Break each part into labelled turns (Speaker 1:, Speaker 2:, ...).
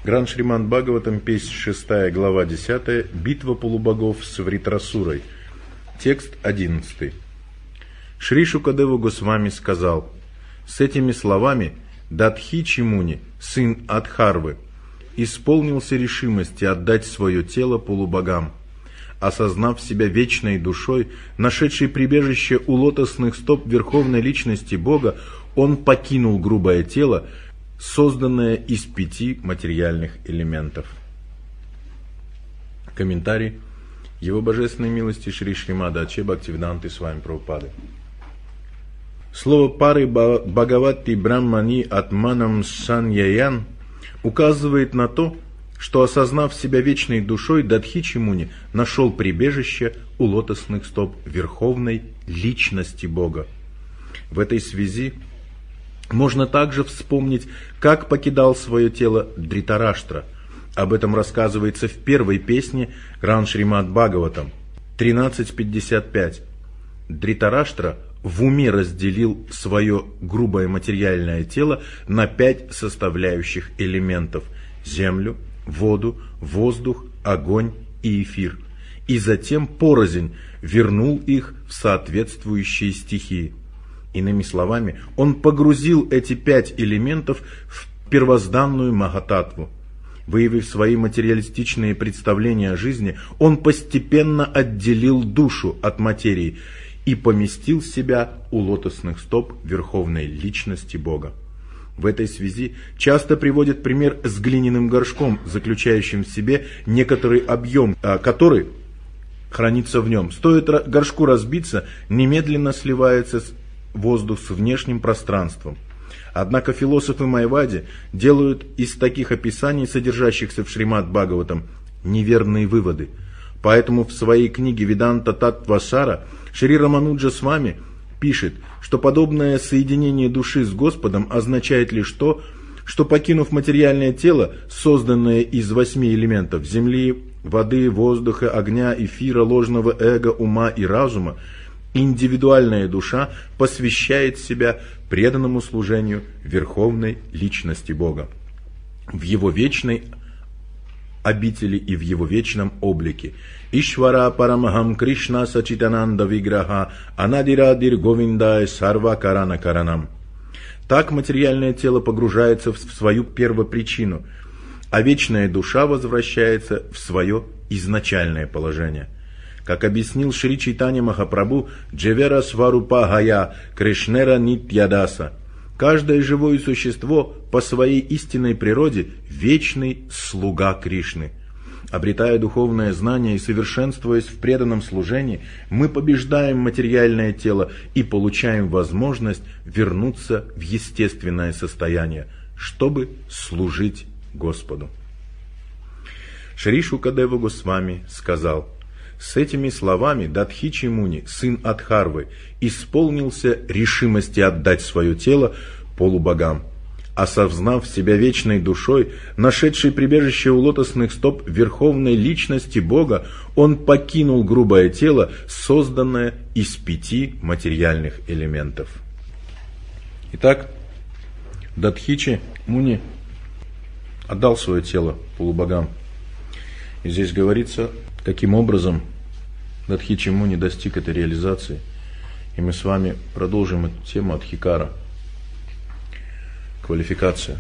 Speaker 1: Гран Шримад Бхагаватам, песнь 6, глава 10, битва полубогов с Вритрасурой. Текст 11. Шри Шукадева Госвами сказал: с этими словами Датхичи Муни, сын Адхарвы, исполнился решимости отдать свое тело полубогам. Осознав себя вечной душой, нашедшей прибежище у лотосных стоп Верховной Личности Бога, он покинул грубое тело, созданное из 5 материальных элементов. Комментарий. Его божественной милости Шри Шримада Аче Бхактивиданты Свами Прабхупады. Слово пары Бхагавати Брахмани Атманам Саньяян указывает на то, что, осознав себя вечной душой, Датхичи Муни нашел прибежище у лотосных стоп Верховной Личности Бога. В этой связи можно также вспомнить, как покидал свое тело Дритараштра. Об этом рассказывается в первой песне Гран Шримад Бхагаватам 13.55. Дритараштра в уме разделил свое грубое материальное тело на 5 составляющих элементов – землю, воду, воздух, огонь и эфир, и затем порознь вернул их в соответствующие стихии. Иными словами, он погрузил эти 5 элементов в первозданную Махататтву. Выявив свои материалистичные представления о жизни, он постепенно отделил душу от материи и поместил себя у лотосных стоп Верховной Личности Бога. В этой связи часто приводят пример с глиняным горшком, заключающим в себе некоторый объем, который хранится в нем. Стоит горшку разбиться, немедленно сливается воздух с внешним пространством. Однако философы Майявади делают из таких описаний, содержащихся в Шримад Бхагаватам, неверные выводы. Поэтому в своей книге Веданта Таттвасара Шри Рамануджа Свами пишет, что подобное соединение души с Господом означает лишь то, что, покинув материальное тело, созданное из 8 элементов земли, воды, воздуха, огня, эфира, ложного эго, ума и разума, индивидуальная душа посвящает себя преданному служению Верховной Личности Бога в Его вечной обители и в Его вечном облике. Ишвара Парамахам Кришна Сачитананда Виграха Анадирадир Говиндай Сарва Карана Каранам. Так материальное тело погружается в свою первопричину, а вечная душа возвращается в свое изначальное положение. Как объяснил Шри Чайтанья Махапрабху, Джевера Сварупа Гая Кришнера Нитьядаса, каждое живое существо по своей истинной природе вечный слуга Кришны. Обретая духовное знание и совершенствуясь в преданном служении, мы побеждаем материальное тело и получаем возможность вернуться в естественное состояние, чтобы служить Господу. Шри Шукадева Госвами сказал: с этими словами Датхичи Муни, сын Адхарвы, исполнился решимости отдать свое тело полубогам. Осознав себя вечной душой, нашедшей прибежище у лотосных стоп Верховной Личности Бога, он покинул грубое тело, созданное из 5 материальных элементов. Итак, Датхичи Муни отдал свое тело полубогам. И здесь говорится, каким образом Датхичи Муни достиг этой реализации. И мы с вами продолжим эту тему Адхикара. Квалификация.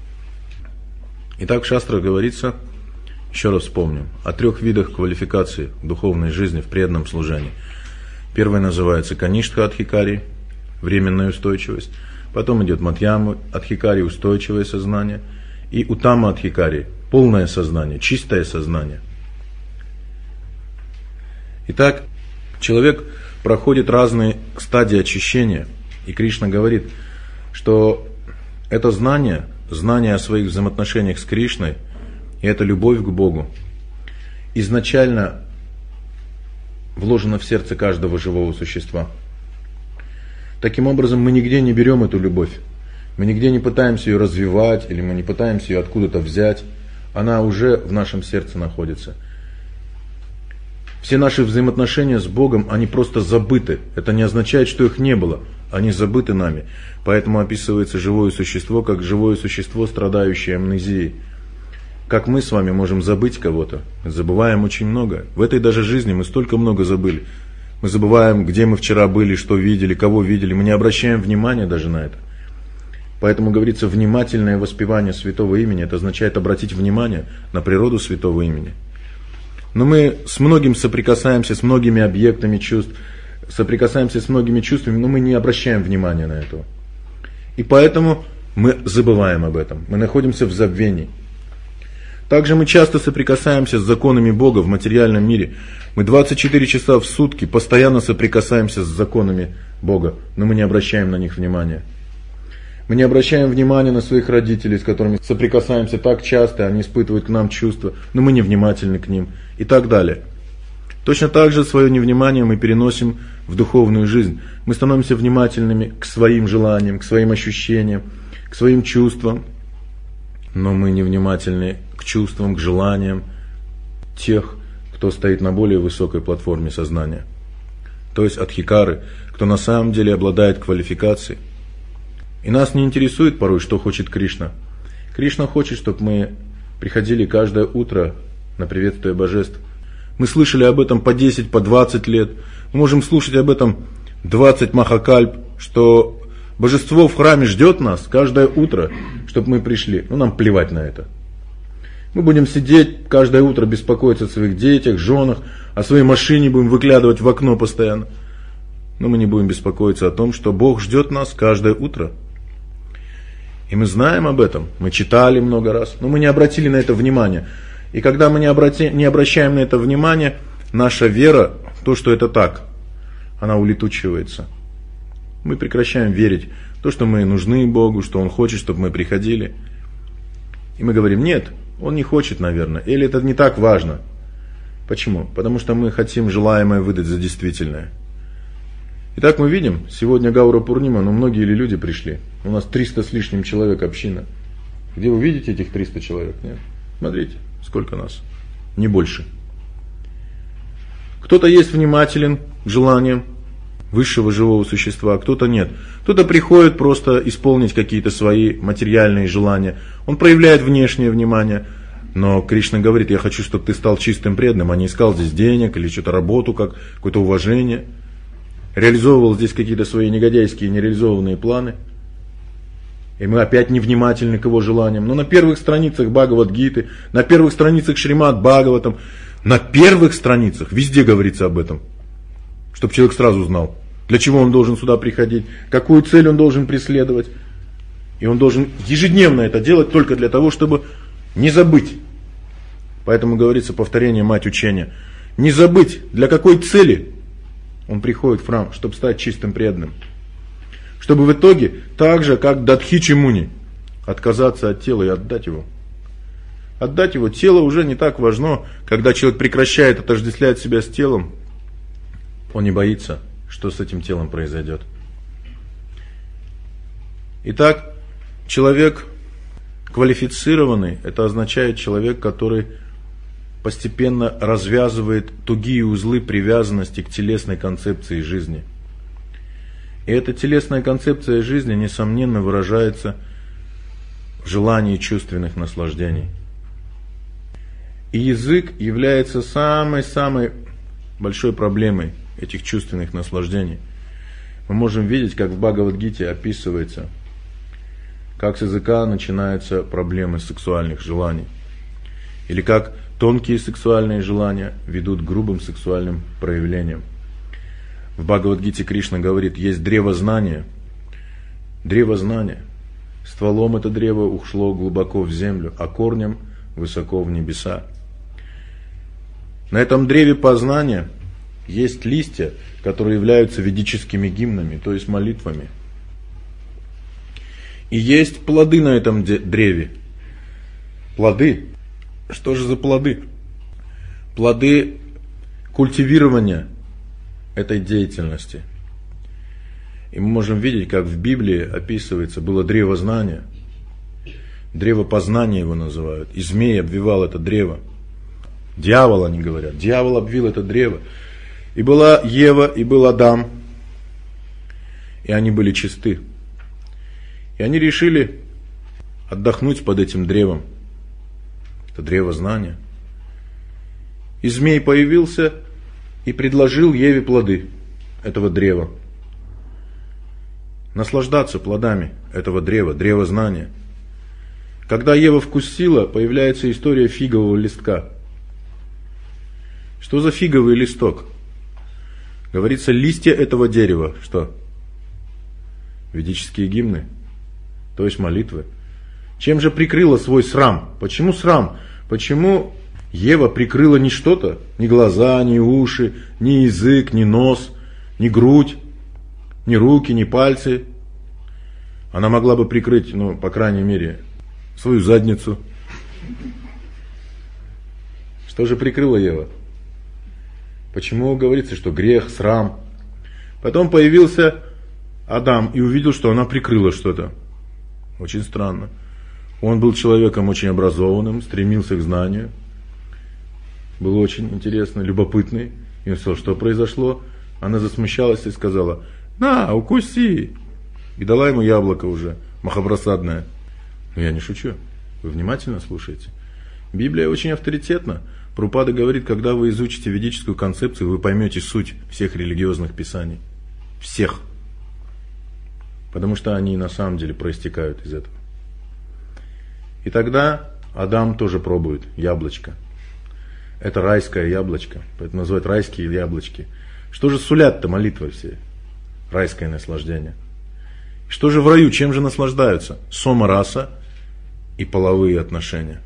Speaker 1: Итак, в шастрах говорится, еще раз вспомним, о 3 видах квалификации в духовной жизни, в преданном служении. Первый называется Каништха Адхикари, временная устойчивость. Потом идет Мадьяма Адхикари, устойчивое сознание. И Уттама Адхикари, полное сознание, чистое сознание. Итак, человек проходит разные стадии очищения. И Кришна говорит, что это знание о своих взаимоотношениях с Кришной, и это любовь к Богу, изначально вложено в сердце каждого живого существа. Таким образом, мы нигде не берем эту любовь. Мы нигде не пытаемся ее развивать, или мы не пытаемся ее откуда-то взять. Она уже в нашем сердце находится. Все наши взаимоотношения с Богом, они просто забыты. Это не означает, что их не было. Они забыты нами. Поэтому описывается живое существо, как живое существо, страдающее амнезией. как мы с вами можем забыть кого-то. Мы забываем очень много. В этой даже жизни мы столько много забыли. Мы забываем, где мы вчера были, что видели, кого видели. Мы не обращаем внимания даже на это. Поэтому говорится, внимательное воспевание святого имени, это означает обратить внимание на природу святого имени. Но мы с многим соприкасаемся, с многими объектами чувств, соприкасаемся с многими чувствами, но мы не обращаем внимания на это. И поэтому мы забываем об этом, мы находимся в забвении. Также мы часто соприкасаемся с законами Бога в материальном мире. Мы 24 часа в сутки постоянно соприкасаемся с законами Бога, но мы не обращаем на них внимания. Мы не обращаем внимания на своих родителей, с которыми соприкасаемся так часто, они испытывают к нам чувства, но мы невнимательны к ним и так далее. Точно так же свое невнимание мы переносим в духовную жизнь. Мы становимся внимательными к своим желаниям, к своим ощущениям, к своим чувствам, но мы невнимательны к чувствам, к желаниям тех, кто стоит на более высокой платформе сознания. То есть адхикары, кто на самом деле обладает квалификацией. И нас не интересует порой, что хочет Кришна. Кришна хочет, чтобы мы приходили каждое утро на приветствие божеств. Мы слышали об этом по 10, по 20 лет. Мы можем слушать об этом 20 махакальп, что божество в храме ждет нас каждое утро, чтобы мы пришли. Но нам плевать на это. Мы будем сидеть каждое утро, беспокоиться о своих детях, женах, о своей машине будем выглядывать в окно постоянно. Но мы не будем беспокоиться о том, что Бог ждет нас каждое утро. И мы знаем об этом, мы читали много раз, но мы не обратили на это внимания. И когда мы не обращаем на это внимания, наша вера, то, что это так, она улетучивается. Мы прекращаем верить в то, что мы нужны Богу, что Он хочет, чтобы мы приходили. И мы говорим, нет, Он не хочет, наверное, или это не так важно. Почему? Потому что мы хотим желаемое выдать за действительное. Итак, мы видим, сегодня Гаура Пурнима, но многие люди пришли. У нас 300 с лишним человек община. Где вы видите этих 300 человек? Нет? Смотрите, сколько нас. Не больше. Кто-то есть внимателен к желаниям высшего живого существа, а кто-то нет. Кто-то приходит просто исполнить какие-то свои материальные желания. Он проявляет внешнее внимание. Но Кришна говорит, я хочу, чтобы ты стал чистым преданным, а не искал здесь денег или что-то работу, какое-то уважение. Реализовывал здесь какие-то свои негодяйские, нереализованные планы. И мы опять невнимательны к его желаниям. Но на первых страницах Бхагавад-гиты, на первых страницах Шримад Бхагаватам, на первых страницах везде говорится об этом. Чтобы человек сразу знал, для чего он должен сюда приходить, какую цель он должен преследовать. И он должен ежедневно это делать только для того, чтобы не забыть. Поэтому говорится повторение мать учения. Не забыть, для какой цели он приходит в храм, чтобы стать чистым преданным. Чтобы в итоге, так же, как Дадхичи Муни, отказаться от тела и отдать его. Отдать его. Тело уже не так важно, когда человек прекращает отождествлять себя с телом. Он не боится, что с этим телом произойдет. Итак, человек квалифицированный, это означает человек, который постепенно развязывает тугие узлы привязанности к телесной концепции жизни. И эта телесная концепция жизни, несомненно, выражается в желании чувственных наслаждений. И язык является самой-самой большой проблемой этих чувственных наслаждений. Мы можем видеть, как в Бхагавад-гите описывается, как с языка начинаются проблемы сексуальных желаний. Или как тонкие сексуальные желания ведут к грубым сексуальным проявлениям. В Бхагавад-гите Кришна говорит, есть древо знания. Древо знания. Стволом это древо ушло глубоко в землю, а корнем высоко в небеса. На этом древе познания есть листья, которые являются ведическими гимнами, то есть молитвами. И есть плоды на этом древе. Плоды. Что же за плоды? Плоды культивирования этой деятельности. И мы можем видеть, как в Библии описывается, было древо знания. Древо познания его называют. И змей обвивал это древо. Дьявол, они говорят. Дьявол обвил это древо. И была Ева, и был Адам. И они были чисты. И они решили отдохнуть под этим древом. Это древо знания. И змей появился и предложил Еве плоды этого древа. Наслаждаться плодами этого древа, древа знания. Когда Ева вкусила, появляется история фигового листка. Что за фиговый листок? Говорится, листья этого дерева. Что? Ведические гимны, то есть молитвы. Чем же прикрыла свой срам? Почему срам? Почему Ева прикрыла не что-то, ни глаза, ни уши, ни язык, ни нос, ни грудь, ни руки, ни пальцы? Она могла бы прикрыть, по крайней мере, свою задницу. Что же прикрыла Ева? Почему говорится, что грех, срам? Потом появился Адам и увидел, что она прикрыла что-то. Очень странно. Он был человеком очень образованным, стремился к знанию. Был очень интересно, любопытный. И он сказал, что произошло. Она засмущалась и сказала: на, укуси. И дала ему яблоко уже, махапрасадное. Но я не шучу. Вы внимательно слушаете. Библия очень авторитетна. Прабхупада говорит, когда вы изучите ведическую концепцию, вы поймете суть всех религиозных писаний. Всех. Потому что они на самом деле проистекают из этого. И тогда Адам тоже пробует яблочко. Это райское яблочко. Поэтому называют райские яблочки. Что же сулят-то молитвы все? Райское наслаждение. Что же в раю? Чем же наслаждаются? Сома раса и половые отношения.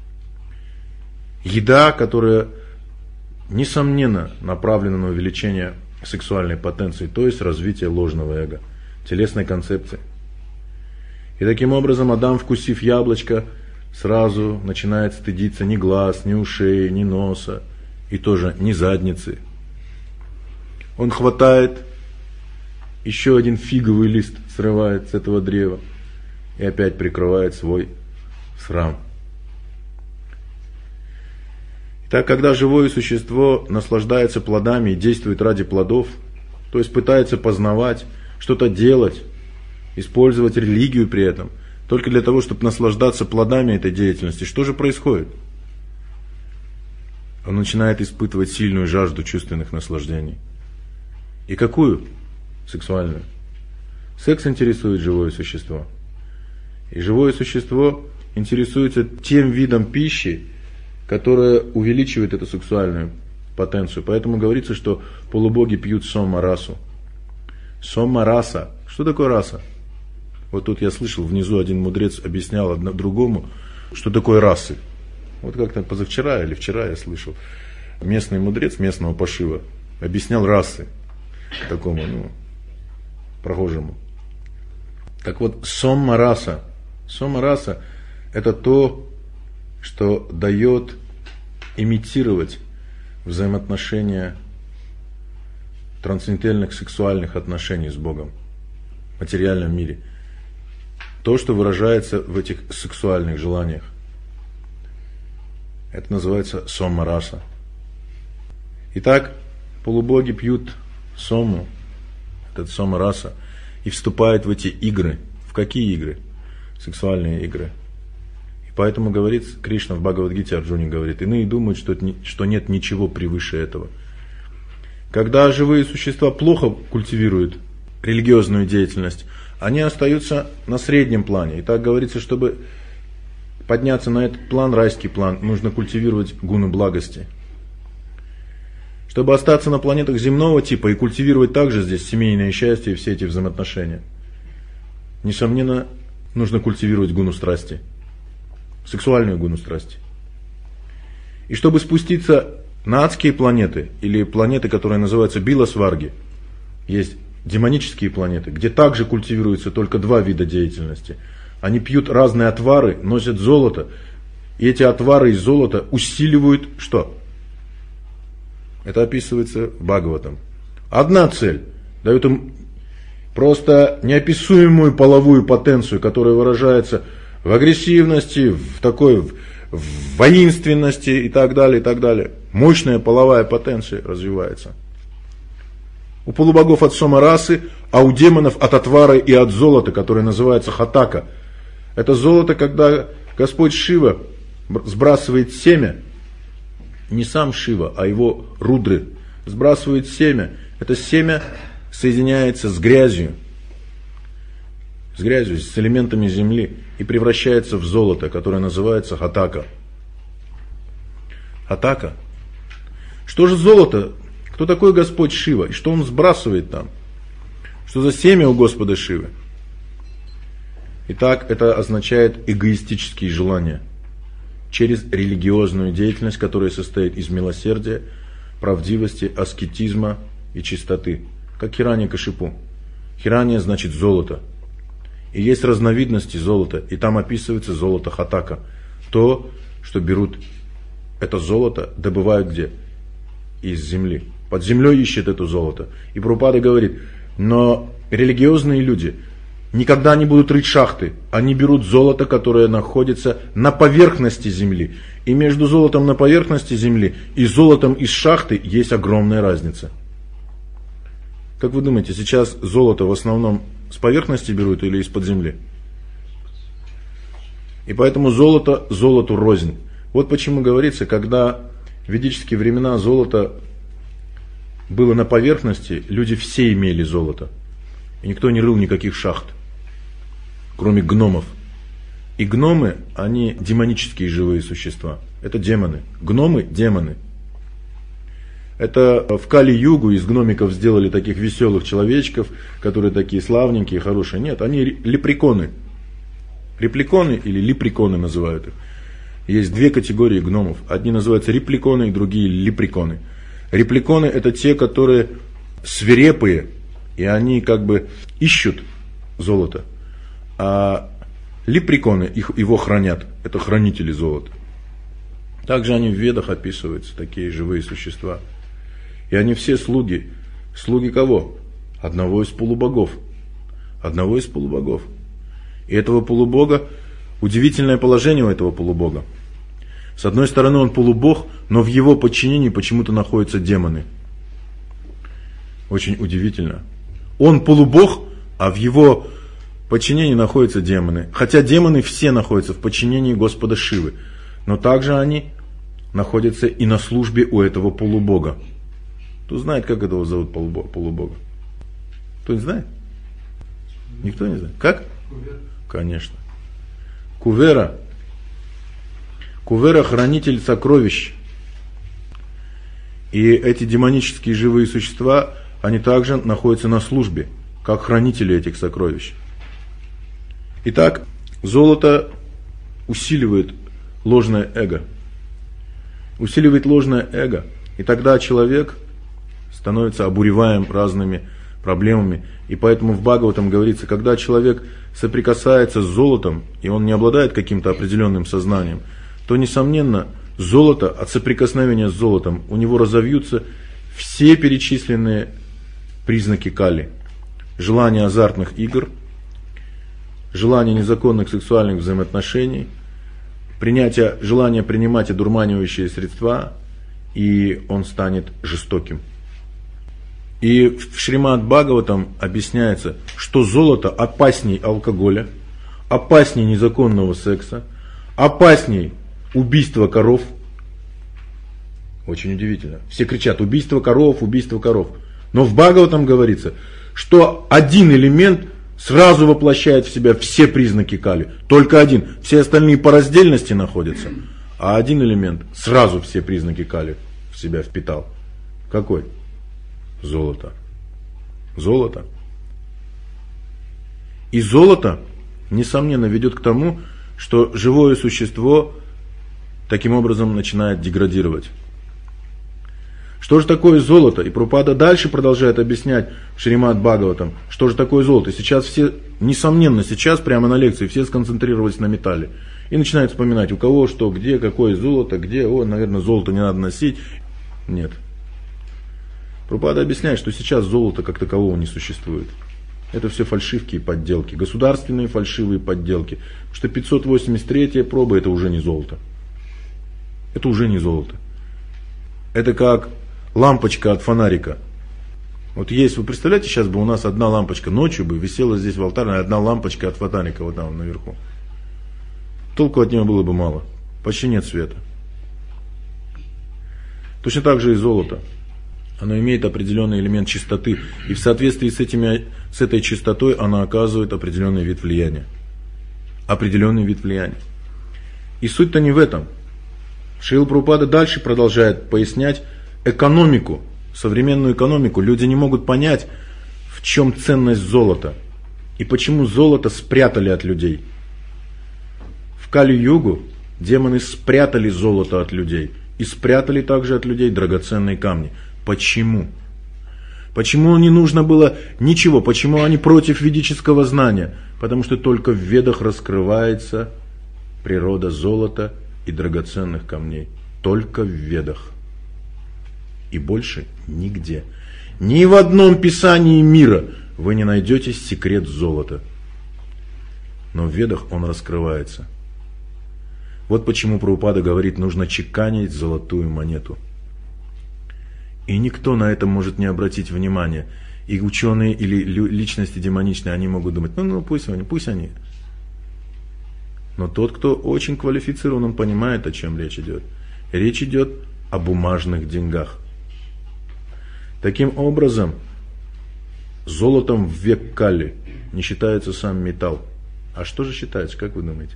Speaker 1: Еда, которая, несомненно, направлена на увеличение сексуальной потенции, то есть развитие ложного эго, телесной концепции. И таким образом Адам, вкусив яблочко, сразу начинает стыдиться ни глаз, ни ушей, ни носа, и тоже ни задницы. Он хватает еще один фиговый лист, срывает с этого древа и опять прикрывает свой срам. Итак, когда живое существо наслаждается плодами и действует ради плодов, то есть пытается познавать, что-то делать, использовать религию при этом, только для того, чтобы наслаждаться плодами этой деятельности, что же происходит? Он начинает испытывать сильную жажду чувственных наслаждений. И какую? Сексуальную. Секс интересует живое существо. И живое существо интересуется тем видом пищи, которая увеличивает эту сексуальную потенцию. Поэтому говорится, что полубоги пьют сомма расу. Сомма раса. Что такое раса? Вот тут я слышал, внизу один мудрец объяснял другому, что такое расы. Вот как-то позавчера или вчера я слышал. Местный мудрец местного пошива объяснял расы такому, прохожему. Так вот, сомма раса. Сомма раса – это то, что дает имитировать взаимоотношения трансцендентальных сексуальных отношений с Богом в материальном мире. То, что выражается в этих сексуальных желаниях. Это называется сомма раса. Итак, полубоги пьют сомму, этот сомма раса, и вступают в эти игры. В какие игры? Сексуальные игры. И поэтому говорит Кришна в Бхагавад-гите, Арджуне говорит: иные думают, что нет ничего превыше этого. Когда живые существа плохо культивируют религиозную деятельность, они остаются на среднем плане. И так говорится, чтобы подняться на этот план, райский план, нужно культивировать гуны благости. Чтобы остаться на планетах земного типа и культивировать также здесь семейное счастье и все эти взаимоотношения, несомненно, нужно культивировать гуну страсти, сексуальную гуну страсти. И чтобы спуститься на адские планеты, или планеты, которые называются биласварги, есть демонические планеты, где также культивируется только два вида деятельности. Они пьют разные отвары, носят золото, и эти отвары из золота усиливают что? Это описывается в Бхагаватам. Одна цель дает им просто неописуемую половую потенцию, которая выражается в агрессивности, в воинственности и так далее, и так далее. Мощная половая потенция развивается. У полубогов от сома расы, а у демонов от отвара и от золота, которое называется хатака. Это золото, когда Господь Шива сбрасывает семя, не сам Шива, а его рудры, сбрасывает семя. Это семя соединяется с грязью, с элементами земли и превращается в золото, которое называется хатака. Хатака. Что же золото? Кто такой Господь Шива? И что он сбрасывает там? Что за семя у Господа Шивы? Итак, это означает эгоистические желания через религиозную деятельность, которая состоит из милосердия, правдивости, аскетизма и чистоты. Как Хираньякашипу. Хиранья значит золото. И есть разновидности золота, и там описывается золото хатака. То, что берут это золото, добывают где? Из земли. Под землей ищет это золото. И Прабхупада говорит, но религиозные люди никогда не будут рыть шахты. Они берут золото, которое находится на поверхности земли. И между золотом на поверхности земли и золотом из шахты есть огромная разница. Как вы думаете, сейчас золото в основном с поверхности берут или из-под земли? И поэтому золото золоту рознь. Вот почему говорится, когда в ведические времена золото было на поверхности, люди все имели золото. И никто не рыл никаких шахт, кроме гномов. И гномы, они демонические живые существа. Это демоны. Гномы – демоны. Это в Кали-югу из гномиков сделали таких веселых человечков, которые такие славненькие, хорошие. Нет, они лепреконы. Репликоны или лепреконы называют их. Есть две категории гномов. Одни называются репликоны, и другие лепреконы. Репликоны – это те, которые свирепые, и они как бы ищут золото. А лепреконы его хранят. Это хранители золота. Также они в Ведах описываются, такие живые существа. И они все слуги. Слуги кого? Одного из полубогов. Одного из полубогов. И этого полубога, удивительное положение у этого полубога. С одной стороны он полубог, но в его подчинении почему-то находятся демоны. Очень удивительно. Он полубог, а в его подчинении находятся демоны. Хотя демоны все находятся в подчинении Господа Шивы. Но также они находятся и на службе у этого полубога. Кто знает, как этого зовут полубога? Кто-нибудь знает? Никто не знает. Как?
Speaker 2: Кувера.
Speaker 1: Конечно. Кувера. Кувера – хранитель сокровищ. И эти демонические живые существа, они также находятся на службе, как хранители этих сокровищ. Итак, золото усиливает ложное эго. Усиливает ложное эго. И тогда человек становится обуреваем разными проблемами. И поэтому в Бхагаватам говорится, когда человек соприкасается с золотом, и он не обладает каким-то определенным сознанием, то, несомненно, золото, от соприкосновения с золотом, у него разовьются все перечисленные признаки кали. Желание азартных игр, желание незаконных сексуальных взаимоотношений, желание принимать одурманивающие средства, и он станет жестоким. И в Шримад Бхагаватам объясняется, что золото опасней алкоголя, опасней незаконного секса, опасней убийства коров. Очень удивительно. Все кричат убийство коров, убийство коров. Но в Бхагаватам говорится, что один элемент сразу воплощает в себя все признаки кали. Только один. Все остальные по раздельности находятся. А один элемент сразу все признаки кали в себя впитал. Какой? Золото. Золото. И золото, несомненно, ведет к тому, что живое существо таким образом начинает деградировать. Что же такое золото? И Прабхупада дальше продолжает объяснять в Шримад Бхагаватам, что же такое золото. И сейчас все, несомненно, сейчас прямо на лекции все сконцентрировались на металле. И начинают вспоминать, у кого что, где, какое золото, где, наверное, золото не надо носить. Нет. Прабхупада объясняет, что сейчас золота как такового не существует. Это все фальшивки и подделки. Государственные фальшивые подделки. Потому что 583 проба это уже не золото. Это уже не золото. Это как лампочка от фонарика. Вот есть, вы представляете, сейчас бы у нас одна лампочка ночью бы висела здесь в алтарной, одна лампочка от фонарика вот там наверху. Толку от нее было бы мало. Почти нет света. Точно так же и золото. Оно имеет определенный элемент чистоты, и в соответствии с этой чистотой оно оказывает определенный вид влияния. Определенный вид влияния. И суть-то не в этом. Шрила Прабхупада дальше продолжает пояснять экономику, современную экономику. Люди не могут понять, в чем ценность золота и почему золото спрятали от людей. В Кали-югу демоны спрятали золото от людей и спрятали также от людей драгоценные камни. Почему? Почему не нужно было ничего? Почему они против ведического знания? Потому что только в Ведах раскрывается природа золота и драгоценных камней. Только в Ведах. И больше нигде. Ни в одном писании мира вы не найдете секрет золота. Но в Ведах он раскрывается. Вот почему Прабхупада говорит, нужно чеканить золотую монету. И никто на это может не обратить внимания. И ученые или личности демоничные, они могут думать, пусть они. Но тот, кто очень квалифицирован, он понимает, о чем речь идет. Речь идет о бумажных деньгах. Таким образом, золотом в век Кали не считается сам металл. А что же считается, как вы думаете?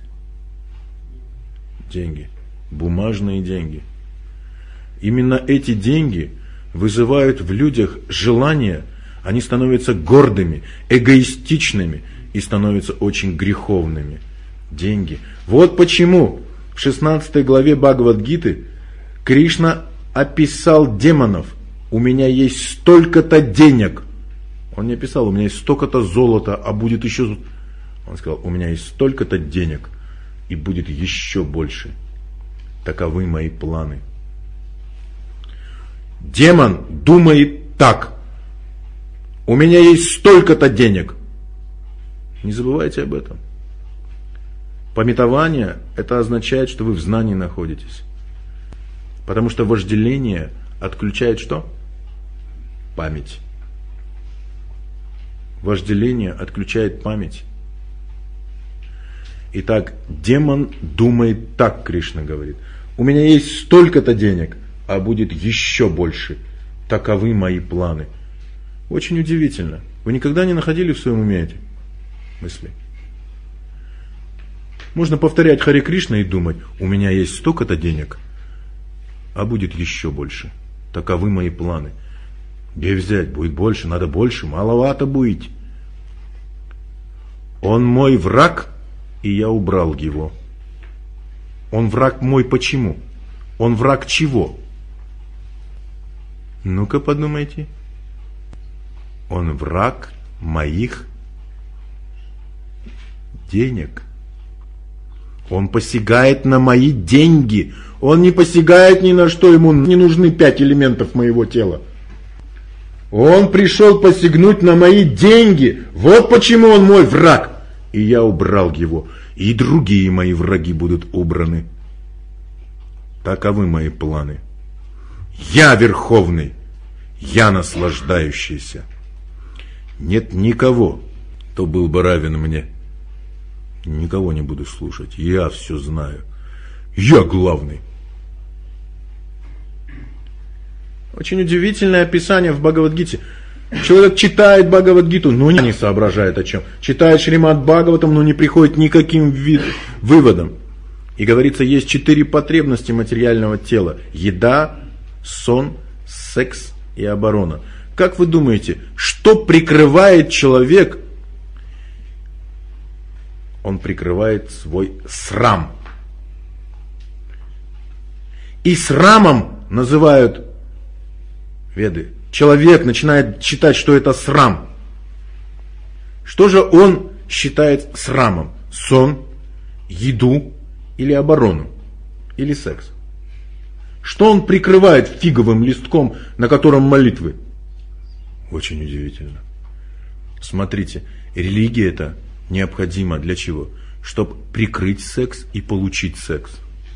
Speaker 1: Деньги. Бумажные деньги. Именно эти деньги вызывают в людях желание, они становятся гордыми, эгоистичными и становятся очень греховными. Деньги. Вот почему в 16 главе Бхагавад-гиты Кришна описал демонов. У меня есть столько-то денег. Он не описал, у меня есть столько-то золота, а будет еще... Он сказал, у меня есть столько-то денег, и будет еще больше. Таковы мои планы. Демон думает так. У меня есть столько-то денег. Не забывайте об этом. Памятование – это означает, что вы в знании находитесь. Потому что вожделение отключает что? Память. Вожделение отключает память. Итак, демон думает так, Кришна говорит. У меня есть столько-то денег, а будет еще больше. Таковы мои планы. Очень удивительно. Вы никогда не находили в своем уме эти мысли? Можно повторять Харе Кришна и думать, у меня есть столько-то денег, а будет еще больше. Таковы мои планы. Где взять? Будет больше, надо больше, маловато будет. Он мой враг, и я убрал его. Он враг мой почему? Он враг чего? Ну-ка подумайте. Он враг моих денег. Он посягает на мои деньги. Он не посягает ни на что, ему не нужны 5 элементов моего тела. Он пришел посягнуть на мои деньги. Вот почему он мой враг. И я убрал его. И другие мои враги будут убраны. Таковы мои планы. Я верховный. Я наслаждающийся. Нет никого, кто был бы равен мне. Никого не буду слушать. Я все знаю. Я главный. Очень удивительное описание в Бхагавад-гите. Человек читает Бхагавад-гиту, но не соображает о чем. Читает Шримад Бхагаватам, но не приходит никаким выводам. И говорится, есть 4 потребности материального тела. Еда, сон, секс и оборона. Как вы думаете, что прикрывает человек? Он прикрывает свой срам. И срамом называют Веды. Человек начинает считать, что это срам. Что же он считает срамом? Сон, еду или оборону? Или секс? Что он прикрывает фиговым листком, на котором молитвы? Очень удивительно. Смотрите, религия это необходима для чего? Чтобы прикрыть секс и получить секс.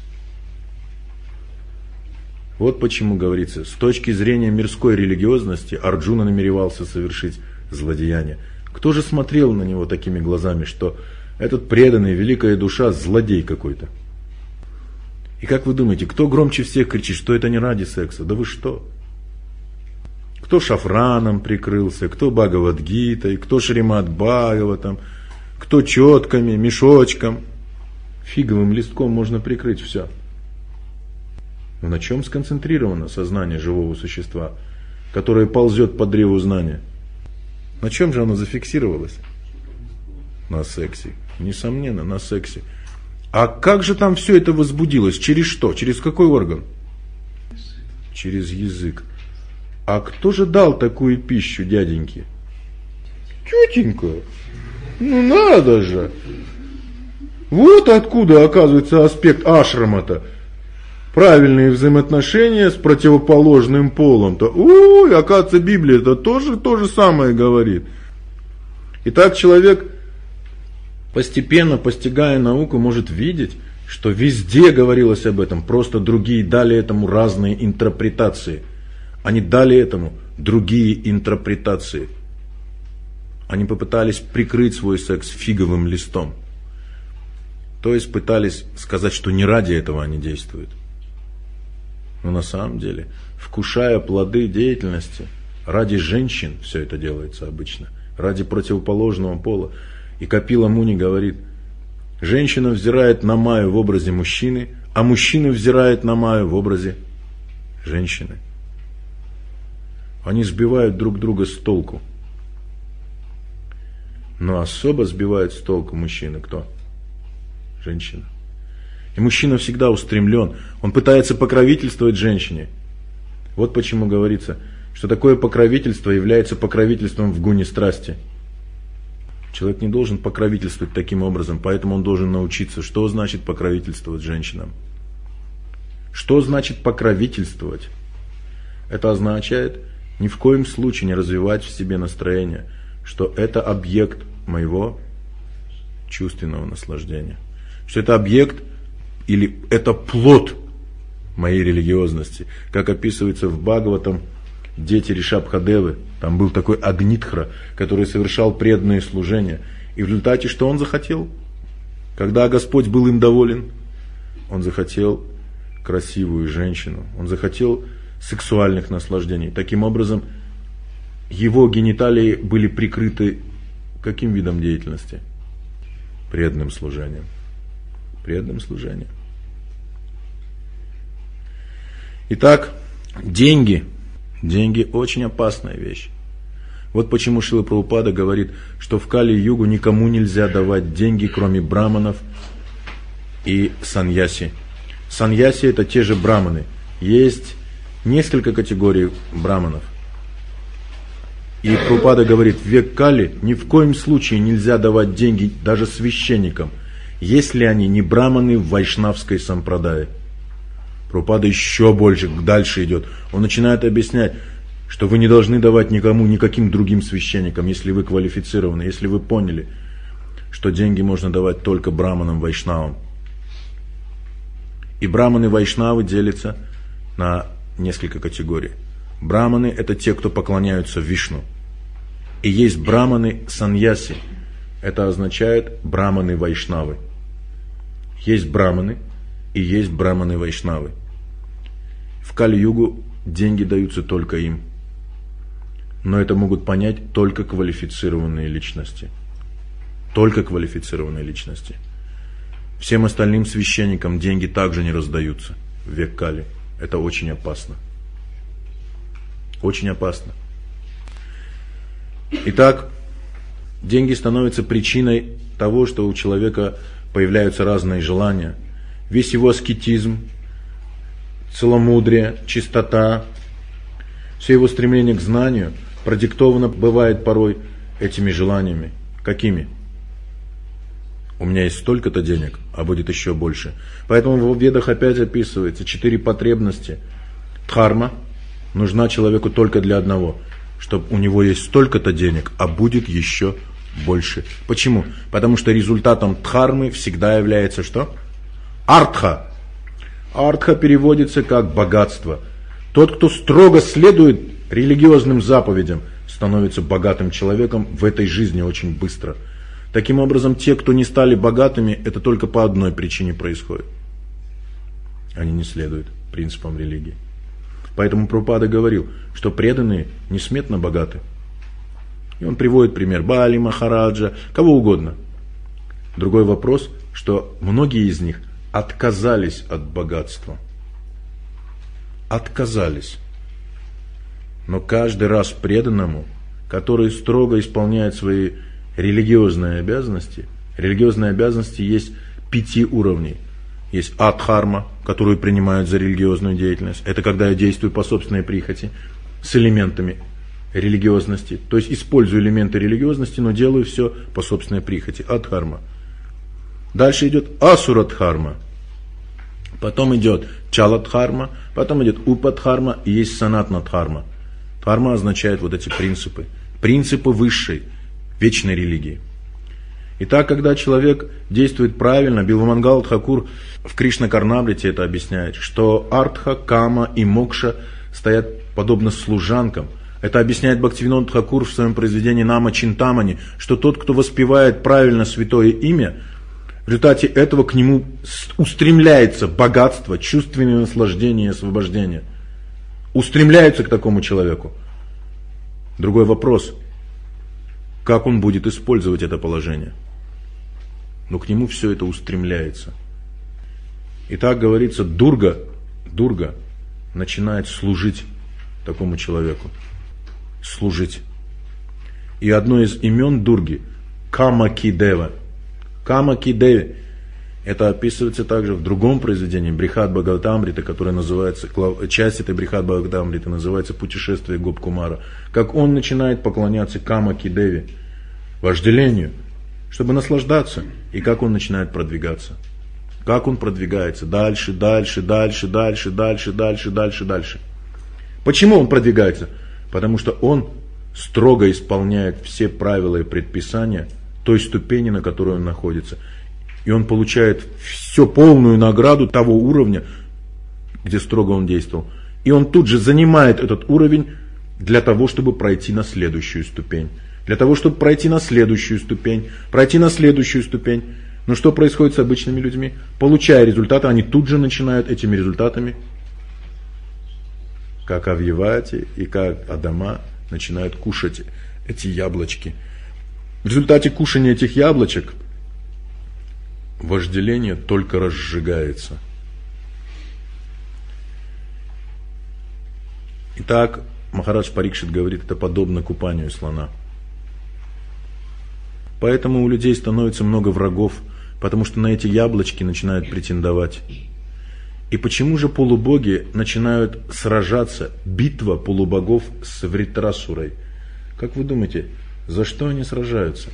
Speaker 1: Вот почему говорится, с точки зрения мирской религиозности Арджуна намеревался совершить злодеяние. Кто же смотрел на него такими глазами, что этот преданный, великая душа, злодей какой-то? И как вы думаете, кто громче всех кричит, что это не ради секса? Да вы что? Кто шафраном прикрылся, кто Бхагавад-гитой, кто Шримад-Бхагаватом, кто четками, мешочком. Фиговым листком можно прикрыть все. Но на чем сконцентрировано сознание живого существа, которое ползет по древу знания? На чем же оно зафиксировалось? На сексе. Несомненно, на сексе. А как же там все это возбудилось? Через что? Через какой орган? Через язык. А кто же дал такую пищу, дяденьки? Тетенька. Ну надо же. Вот откуда, оказывается, аспект ашрама-то. Правильные взаимоотношения с противоположным полом-то. Ой, оказывается, Библия-то тоже то же самое говорит. Итак, человек, постепенно постигая науку, может видеть, что везде говорилось об этом, просто другие дали этому разные интерпретации. Они дали этому другие интерпретации. Они попытались прикрыть свой секс фиговым листом. То есть пытались сказать, что не ради этого они действуют. Но на самом деле, вкушая плоды деятельности, ради женщин все это делается обычно, ради противоположного пола. И Капила Муни говорит, женщина взирает на Майю в образе мужчины, а мужчина взирает на Майю в образе женщины. Они сбивают друг друга с толку. Но особо сбивают с толку мужчины кто? Женщина. И мужчина всегда устремлен, он пытается покровительствовать женщине. Вот почему говорится, что такое покровительство является покровительством в гуне страсти. Человек не должен покровительствовать таким образом, поэтому он должен научиться, что значит покровительствовать женщинам. Что значит покровительствовать? Это означает ни в коем случае не развивать в себе настроение, что это объект моего чувственного наслаждения. Что это объект или это плод моей религиозности. Как описывается в Бхагаватам, дети Ришабхадевы, там был такой Агнитхра, который совершал преданные служения. И в результате что он захотел? Когда Господь был им доволен, он захотел красивую женщину, он захотел сексуальных наслаждений. Таким образом, его гениталии были прикрыты каким видом деятельности? Преданным служением. Преданным служением. Итак, деньги очень опасная вещь. Вот почему Шрила Прабхупада говорит, что в Кали-югу никому нельзя давать деньги, кроме браманов и саньяси. Саньяси это те же браманы. Есть несколько категорий браманов. И Прабхупада говорит, в век Кали ни в коем случае нельзя давать деньги даже священникам, если они не браманы в вайшнавской сампрадае. Прабхупада еще больше, дальше идет. Он начинает объяснять, что вы не должны давать никому, никаким другим священникам, если вы квалифицированы, если вы поняли, что деньги можно давать только браманам, вайшнавам. И браманы, вайшнавы делятся на несколько категорий. Браманы это те, кто поклоняются Вишну. И есть браманы саньяси. Это означает браманы вайшнавы. Есть браманы и есть браманы вайшнавы. В Кали-югу деньги даются только им. Но это могут понять только квалифицированные личности. Только квалифицированные личности. Всем остальным священникам деньги также не раздаются в век Кали. Это очень опасно. Очень опасно. Итак, деньги становятся причиной того, что у человека появляются разные желания. Весь его аскетизм, целомудрие, чистота, все его стремление к знанию продиктовано бывает порой этими желаниями. Какими? У меня есть столько-то денег, а будет еще больше. Поэтому в Ведах опять описывается 4 потребности. Дхарма нужна человеку только для одного, чтобы у него есть столько-то денег, а будет еще больше. Почему? Потому что результатом дхармы всегда является что? Артха. Артха переводится как богатство. Тот, кто строго следует религиозным заповедям, становится богатым человеком в этой жизни очень быстро. Таким образом, те, кто не стали богатыми, это только по одной причине происходит. они не следуют принципам религии. Поэтому Прабхупада говорил, что преданные несметно богаты. И он приводит пример Бали, Махараджа, кого угодно. Другой вопрос, что многие из них отказались от богатства. Отказались. Но каждый раз преданному, который строго исполняет свои религиозные обязанности есть 5 уровней. Есть адхарма, которую принимают за религиозную деятельность. Это когда я действую по собственной прихоти с элементами религиозности. То есть использую элементы религиозности, но делаю все по собственной прихоти. Адхарма. Дальше идет асурадхарма. Потом идет чаладхарма. Потом идет упадхарма и есть санатнадхарма. Дхарма означает вот эти принципы. Принципы высшей, вечной религии. Итак, когда человек действует правильно, Билвамангала Тхакур в Кришна Карнамрите это объясняет, что артха, кама и мокша стоят подобно служанкам. Это объясняет Бхактивинода Тхакур в своем произведении Нама Чинтамани, что тот, кто воспевает правильно святое имя, в результате этого к нему устремляется богатство, чувственное наслаждение и освобождение. Устремляются к такому человеку. Другой вопрос, как он будет использовать это положение? Но к нему все это устремляется. И так говорится, Дурга начинает служить такому человеку. Служить. И одно из имен Дурги – Камакидева. Камакидеви – это описывается также в другом произведении Брихад Бхагаватамрита, которое называется, часть этой Брихад Бхагаватамриты называется «Путешествие Гопкумара». Как он начинает поклоняться Камакидеви, вожделению, чтобы наслаждаться, и как он начинает продвигаться. Как он продвигается дальше. Почему он продвигается? Потому что он строго исполняет все правила и предписания той ступени, на которой он находится. И он получает всю полную награду того уровня, где строго он действовал. И он тут же занимает этот уровень для того, чтобы пройти на следующую ступень. Для того, чтобы пройти на следующую ступень. Но что происходит с обычными людьми? Получая результаты, они тут же начинают этими результатами, как Авьявати и как Адама, начинают кушать эти яблочки. В результате кушания этих яблочек вожделение только разжигается. Итак, Махарадж Парикшит говорит, это подобно купанию слона. Поэтому у людей становится много врагов, потому что на эти яблочки начинают претендовать. И почему же полубоги начинают сражаться, битва полубогов с Вритрасурой? Как вы думаете, за что они сражаются?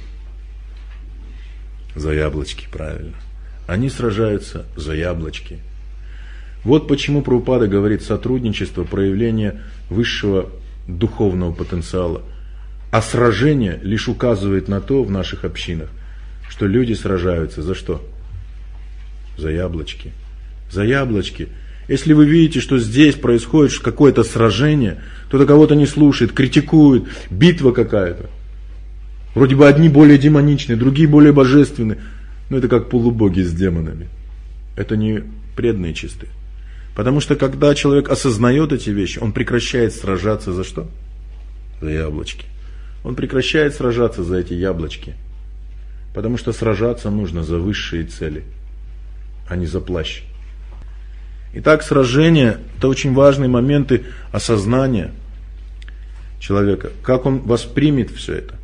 Speaker 1: За яблочки, правильно. Они сражаются за яблочки. Вот почему Прабхупада говорит сотрудничество, проявление высшего духовного потенциала. А сражение лишь указывает на то в наших общинах, что люди сражаются за что? За яблочки. За яблочки. Если вы видите, что здесь происходит какое-то сражение, кто-то кого-то не слушает, критикует, битва какая-то. Вроде бы одни более демоничные, другие более божественные. Но это как полубоги с демонами. Это не преданные чистые. Потому что когда человек осознает эти вещи, он прекращает сражаться за что? За яблочки. Он прекращает сражаться за эти яблочки. Потому что сражаться нужно за высшие цели, а не за плащ. Итак, сражение – это очень важные моменты осознания человека. Как он воспримет все это.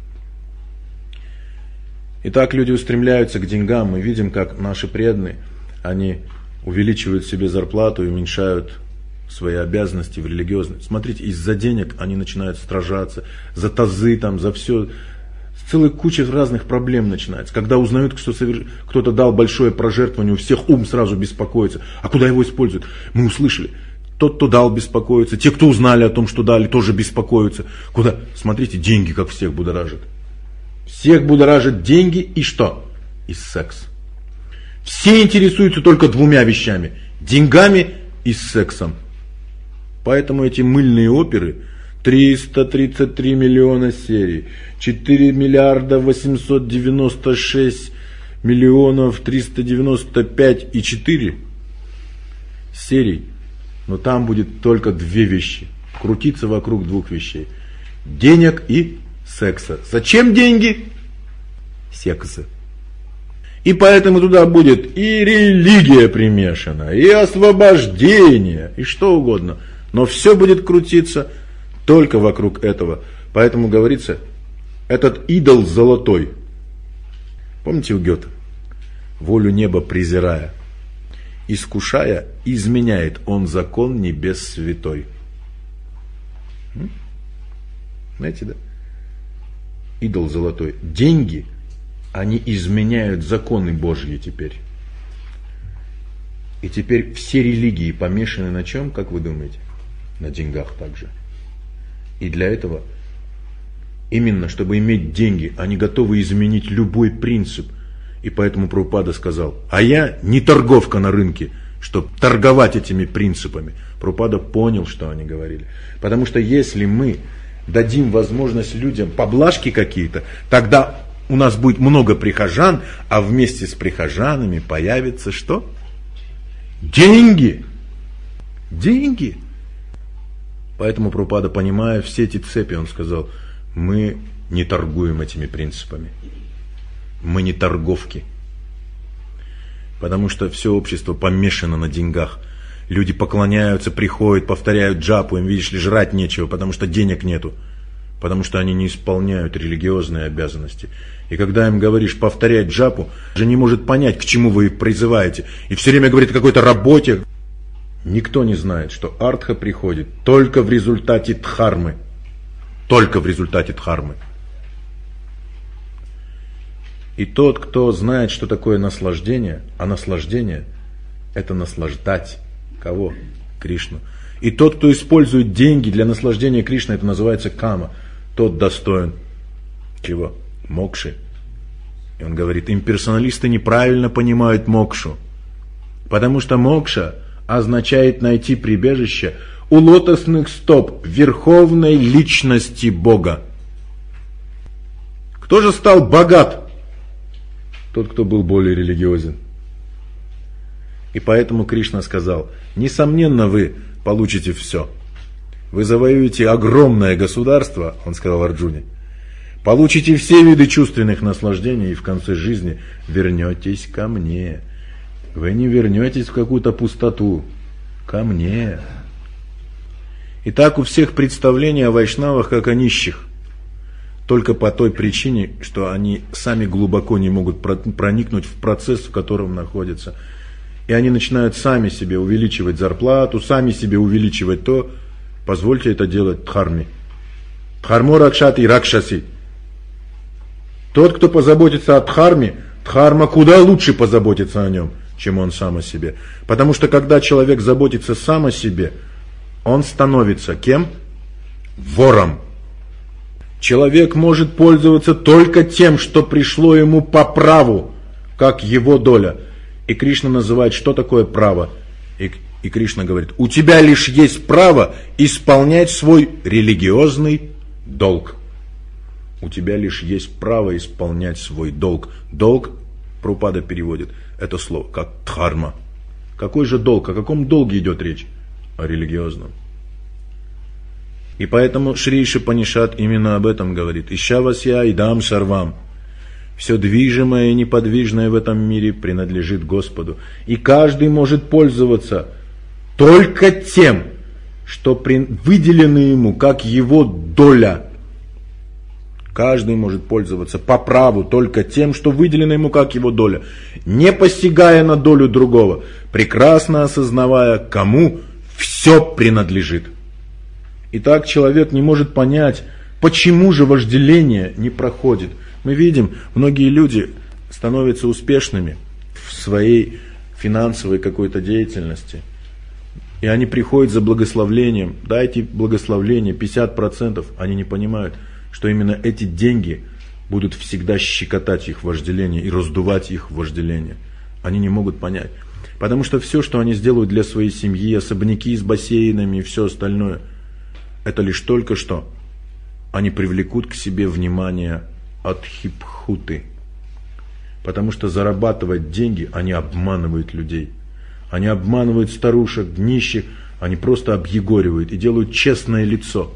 Speaker 1: Итак, люди устремляются к деньгам. Мы видим, как наши преданные, они увеличивают себе зарплату и уменьшают свои обязанности в религиозной. Смотрите, из-за денег они начинают сражаться, за тазы, там, за все. Целая куча разных проблем начинается. Когда узнают, что кто-то дал большое пожертвование, у всех ум сразу беспокоится. А куда его используют? Мы услышали. Тот, кто дал, беспокоится. Те, кто узнали о том, что дали, тоже беспокоятся. Куда? Смотрите, деньги как всех будоражат. Всех будоражат деньги и что? И секс. Все интересуются только двумя вещами. Деньгами и сексом. Поэтому эти мыльные оперы, 333 миллиона серий, 4 миллиарда 896 миллионов 395 и 4. серий, но там будет только две вещи. Крутиться вокруг двух вещей. Денег и секса. Зачем деньги? Секса. И поэтому туда будет и религия примешана, и освобождение, и что угодно. Но все будет крутиться только вокруг этого. Поэтому говорится, этот идол золотой. Помните у Гёте? Волю неба презирая, искушая, изменяет он закон небес святой. Знаете, да? Идол золотой. Деньги, они изменяют законы Божьи теперь. И теперь все религии помешаны на чем, как вы думаете? На деньгах также. И для этого, именно чтобы иметь деньги, они готовы изменить любой принцип. И поэтому Прабхупада сказал, а я не торговка на рынке, чтобы торговать этими принципами. Прабхупада понял, что они говорили. Потому что если мы дадим возможность людям поблажки какие-то, тогда у нас будет много прихожан, а вместе с прихожанами появится что? Деньги. Деньги. Поэтому Прабхупада, понимая все эти цепи, он сказал, мы не торгуем этими принципами. Мы не торговки. Потому что все общество помешано на деньгах. Люди поклоняются, приходят, повторяют джапу, им, видишь ли, жрать нечего, потому что денег нету. Потому что они не исполняют религиозные обязанности. И когда им говоришь повторять джапу, же не может понять, к чему вы их призываете. И все время говорит о какой-то работе. Никто не знает, что артха приходит только в результате дхармы. Только в результате дхармы. И тот, кто знает, что такое наслаждение, а наслаждение – это наслаждать кого? Кришну. И тот, кто использует деньги для наслаждения Кришны, это называется кама, тот достоин чего? Мокши. И он говорит, имперсоналисты неправильно понимают мокшу, потому что мокша означает найти прибежище у лотосных стоп верховной личности Бога. Кто же стал богат? Тот, кто был более религиозен. И поэтому Кришна сказал, несомненно, вы получите все. Вы завоюете огромное государство, он сказал Арджуне, получите все виды чувственных наслаждений и в конце жизни вернетесь ко мне. Вы не вернетесь в какую-то пустоту. Ко мне. И так у всех представления о вайшнавах как о нищих. Только по той причине, что они сами глубоко не могут проникнуть в процесс, в котором находятся. И они начинают сами себе увеличивать зарплату, сами себе увеличивать то. Позвольте это делать дхарме. Дхармо ракшати ракшаси. Тот, кто позаботится о дхарме, дхарма куда лучше позаботится о нем, чем он сам о себе. Потому что когда человек заботится сам о себе, он становится кем? Вором. Человек может пользоваться только тем, что пришло ему по праву, как его доля. И Кришна называет, что такое право. И Кришна говорит, у тебя лишь есть право исполнять свой религиозный долг. У тебя лишь есть право исполнять свой долг. Долг, Прабхупада переводит это слово как дхарма. Какой же долг? О каком долге идет речь? О религиозном. И поэтому Шри Ишапанишат именно об этом говорит. Ишавасья идам сарвам. Все движимое и неподвижное в этом мире принадлежит Господу. И каждый может пользоваться только тем, что выделено ему как его доля. Каждый может пользоваться по праву только тем, что выделено ему как его доля, не посягая на долю другого, прекрасно осознавая, кому все принадлежит. Итак, человек не может понять, почему же вожделение не проходит. Мы видим, многие люди становятся успешными в своей финансовой какой-то деятельности. И они приходят за благословлением. Дайте благословление 50%. Они не понимают, что именно эти деньги будут всегда щекотать их вожделение и раздувать их вожделение. Они не могут понять. Потому что все, что они сделают для своей семьи, особняки с бассейнами и все остальное, это лишь только что они привлекут к себе внимание от хипхуты. Потому что зарабатывать деньги, они обманывают людей. Они обманывают старушек, нищих, они просто объегоривают и делают честное лицо.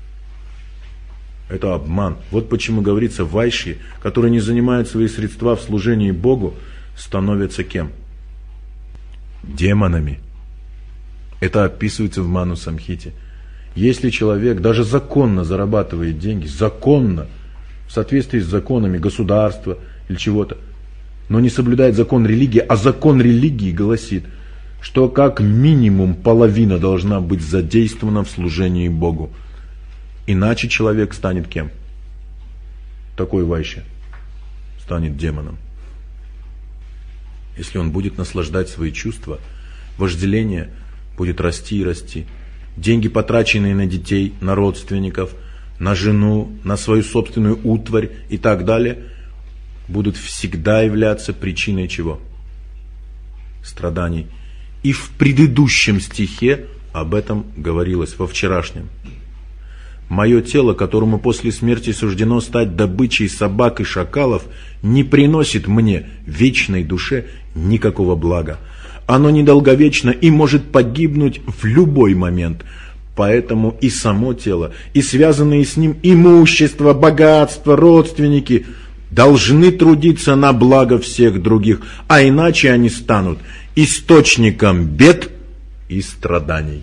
Speaker 1: Это обман. Вот почему говорится, вайши, которые не занимают свои средства в служении Богу, становятся кем? Демонами. Это описывается в Ману Самхите. Если человек даже законно зарабатывает деньги, законно, в соответствии с законами государства или чего-то, но не соблюдает закон религии, а закон религии гласит, что как минимум половина должна быть задействована в служении Богу. Иначе человек станет кем? Такой вайши станет демоном. Если он будет наслаждать свои чувства, вожделение будет расти и расти. Деньги, потраченные на детей, на родственников, на жену, на свою собственную утварь и так далее, будут всегда являться причиной чего? Страданий. И в предыдущем стихе об этом говорилось, во вчерашнем. «Мое тело, которому после смерти суждено стать добычей собак и шакалов, не приносит мне, вечной душе, никакого блага. Оно недолговечно и может погибнуть в любой момент. Поэтому и само тело, и связанные с ним имущество, богатство, родственники должны трудиться на благо всех других, а иначе они станут источником бед и страданий».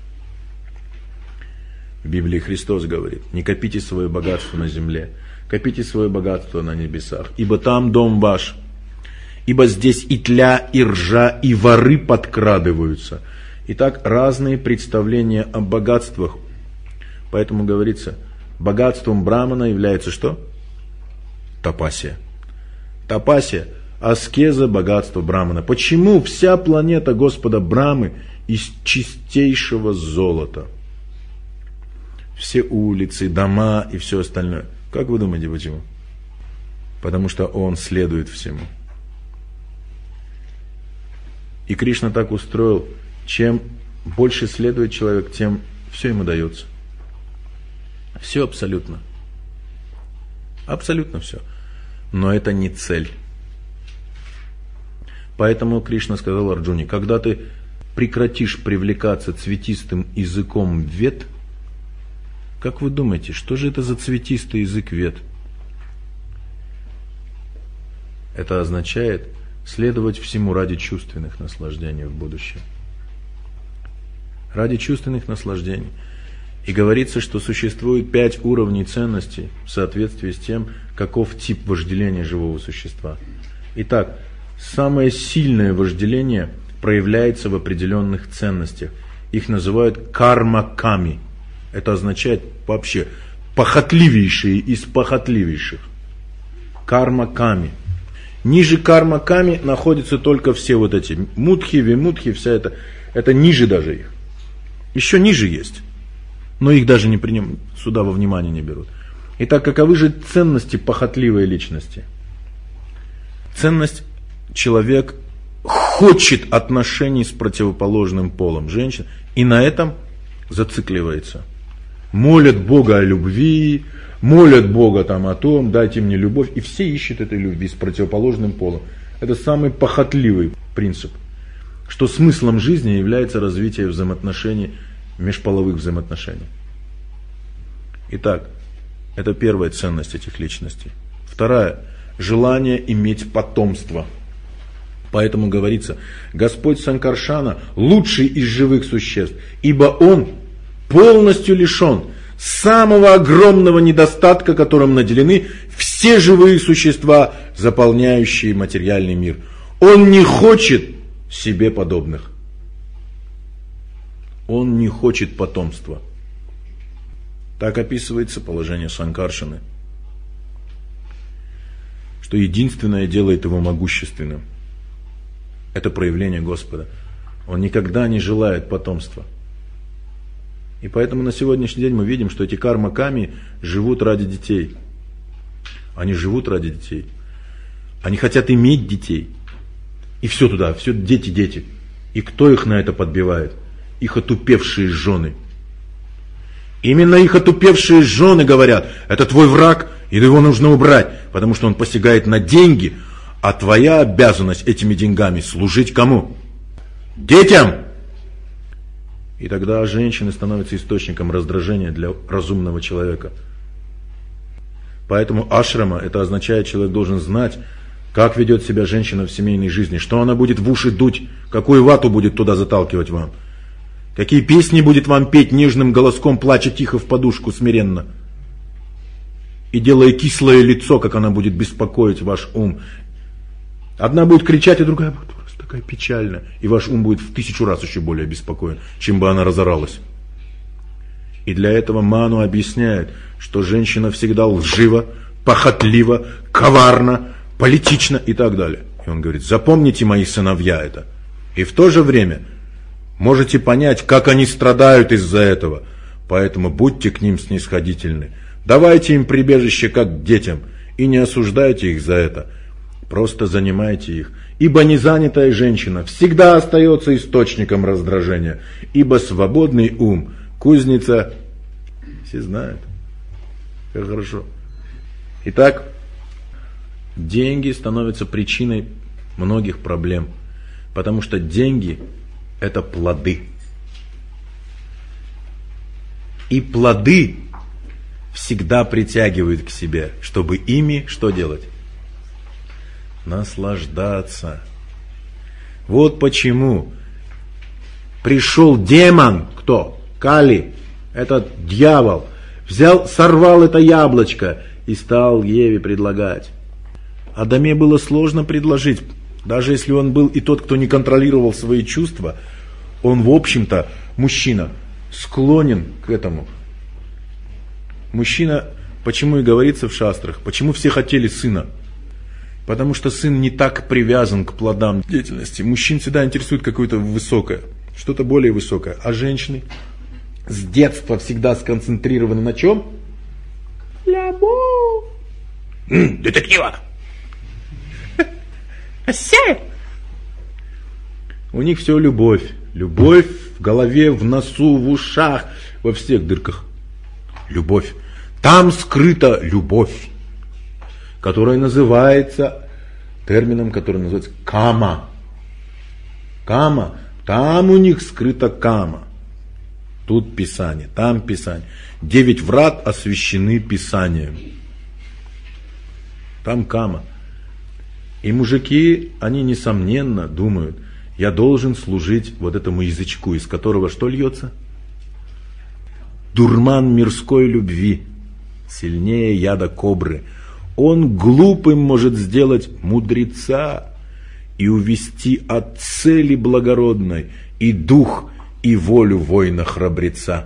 Speaker 1: В Библии Христос говорит: не копите свое богатство на земле, копите свое богатство на небесах, ибо там дом ваш, ибо здесь и тля, и ржа, и воры подкрадываются. Итак, разные представления о богатствах. Поэтому говорится, богатством брамана является что? Тапасия. Тапасия, аскеза, богатство брамана. Почему вся планета Господа Брамы из чистейшего золота? Все улицы, дома и все остальное. Как вы думаете, почему? Потому что он следует всему. И Кришна так устроил, чем больше следует человек, тем все ему дается. Все абсолютно. Абсолютно все. Но это не цель. Поэтому Кришна сказал Арджуне: когда ты прекратишь привлекаться цветистым языком вед, как вы думаете, что же это за цветистый язык вед? Это означает следовать всему ради чувственных наслаждений в будущем. Ради чувственных наслаждений. И говорится, что существует 5 уровней ценностей в соответствии с тем, каков тип вожделения живого существа. Итак, самое сильное вожделение проявляется в определенных ценностях. Их называют карма-ками. Это означает вообще похотливейшие из похотливейших. Карма-ками. Ниже карма-ками находятся только все вот эти мудхи, вимудхи, вся это ниже даже их. Еще ниже есть, но их даже сюда во внимание не берут. Итак, каковы же ценности похотливой личности? Ценность: человек хочет отношений с противоположным полом, женщин, и на этом зацикливается. Молят Бога о любви, молят Бога там о том, дайте мне любовь, и все ищут этой любви с противоположным полом. Это самый похотливый принцип, что смыслом жизни является развитие взаимоотношений, межполовых взаимоотношений. Итак, это первая ценность этих личностей. Вторая – желание иметь потомство. Поэтому говорится, Господь Санкаршана лучший из живых существ, ибо Он полностью лишен самого огромного недостатка, которым наделены все живые существа, заполняющие материальный мир. Он не хочет себе подобных. Он не хочет потомства. Так описывается положение Санкаршаны, что единственное делает его могущественным – это проявление Господа. Он никогда не желает потомства. И поэтому на сегодняшний день мы видим, что эти карма-ками живут ради детей. Они живут ради детей. Они хотят иметь детей. И все туда, все дети. И кто их на это подбивает? Их отупевшие жены. Именно их отупевшие жены говорят: это твой враг, и его нужно убрать, потому что он посягает на деньги, а твоя обязанность этими деньгами служить кому? детям. И тогда женщины становятся источником раздражения для разумного человека. Поэтому ашрама, это означает, человек должен знать, как ведет себя женщина в семейной жизни, что она будет в уши дуть, какую вату будет туда заталкивать вам, какие песни будет вам петь нежным голоском, плача тихо в подушку смиренно, и делая кислое лицо, как она будет беспокоить ваш ум. Одна будет кричать, а другая будет просто такая печальная, и ваш ум будет в 1000 раз еще более беспокоен, чем бы она разоралась. И для этого Ману объясняет, что женщина всегда лжива, похотлива, коварна, политична и так далее. И он говорит, запомните, мои сыновья, это. И в то же время можете понять, как они страдают из-за этого. Поэтому будьте к ним снисходительны. Давайте им прибежище, как к детям, и не осуждайте их за это. Просто занимайте их. Ибо незанятая женщина всегда остается источником раздражения. Ибо свободный ум, кузница, все знают. Как хорошо. Итак, деньги становятся причиной многих проблем. Потому что деньги – это плоды. И плоды всегда притягивают к себе, чтобы ими что делать? Наслаждаться. Вот почему пришел демон, кто? Кали, этот дьявол, сорвал это яблочко и стал Еве предлагать. Адаме было сложно предложить, даже если он был и тот, кто не контролировал свои чувства, он, в общем-то, мужчина, склонен к этому. Мужчина, почему и говорится в шастрах, почему все хотели сына? Потому что сын не так привязан к плодам деятельности. Мужчин всегда интересует какое-то высокое, что-то более высокое. А женщины с детства всегда сконцентрированы на чем? Любовь. Детектива. У них все любовь. Любовь в голове, в носу, в ушах, во всех дырках. Любовь. Там скрыта любовь, которая называется термином, который называется кама. Кама. Там у них скрыта кама. Тут Писание, там Писание. 9 врат освящены Писанием. Там кама. И мужики, они несомненно думают, я должен служить вот этому язычку, из которого что льется? Дурман мирской любви, сильнее яда кобры. Он глупым может сделать мудреца и увести от цели благородной и дух, и волю воина-храбреца.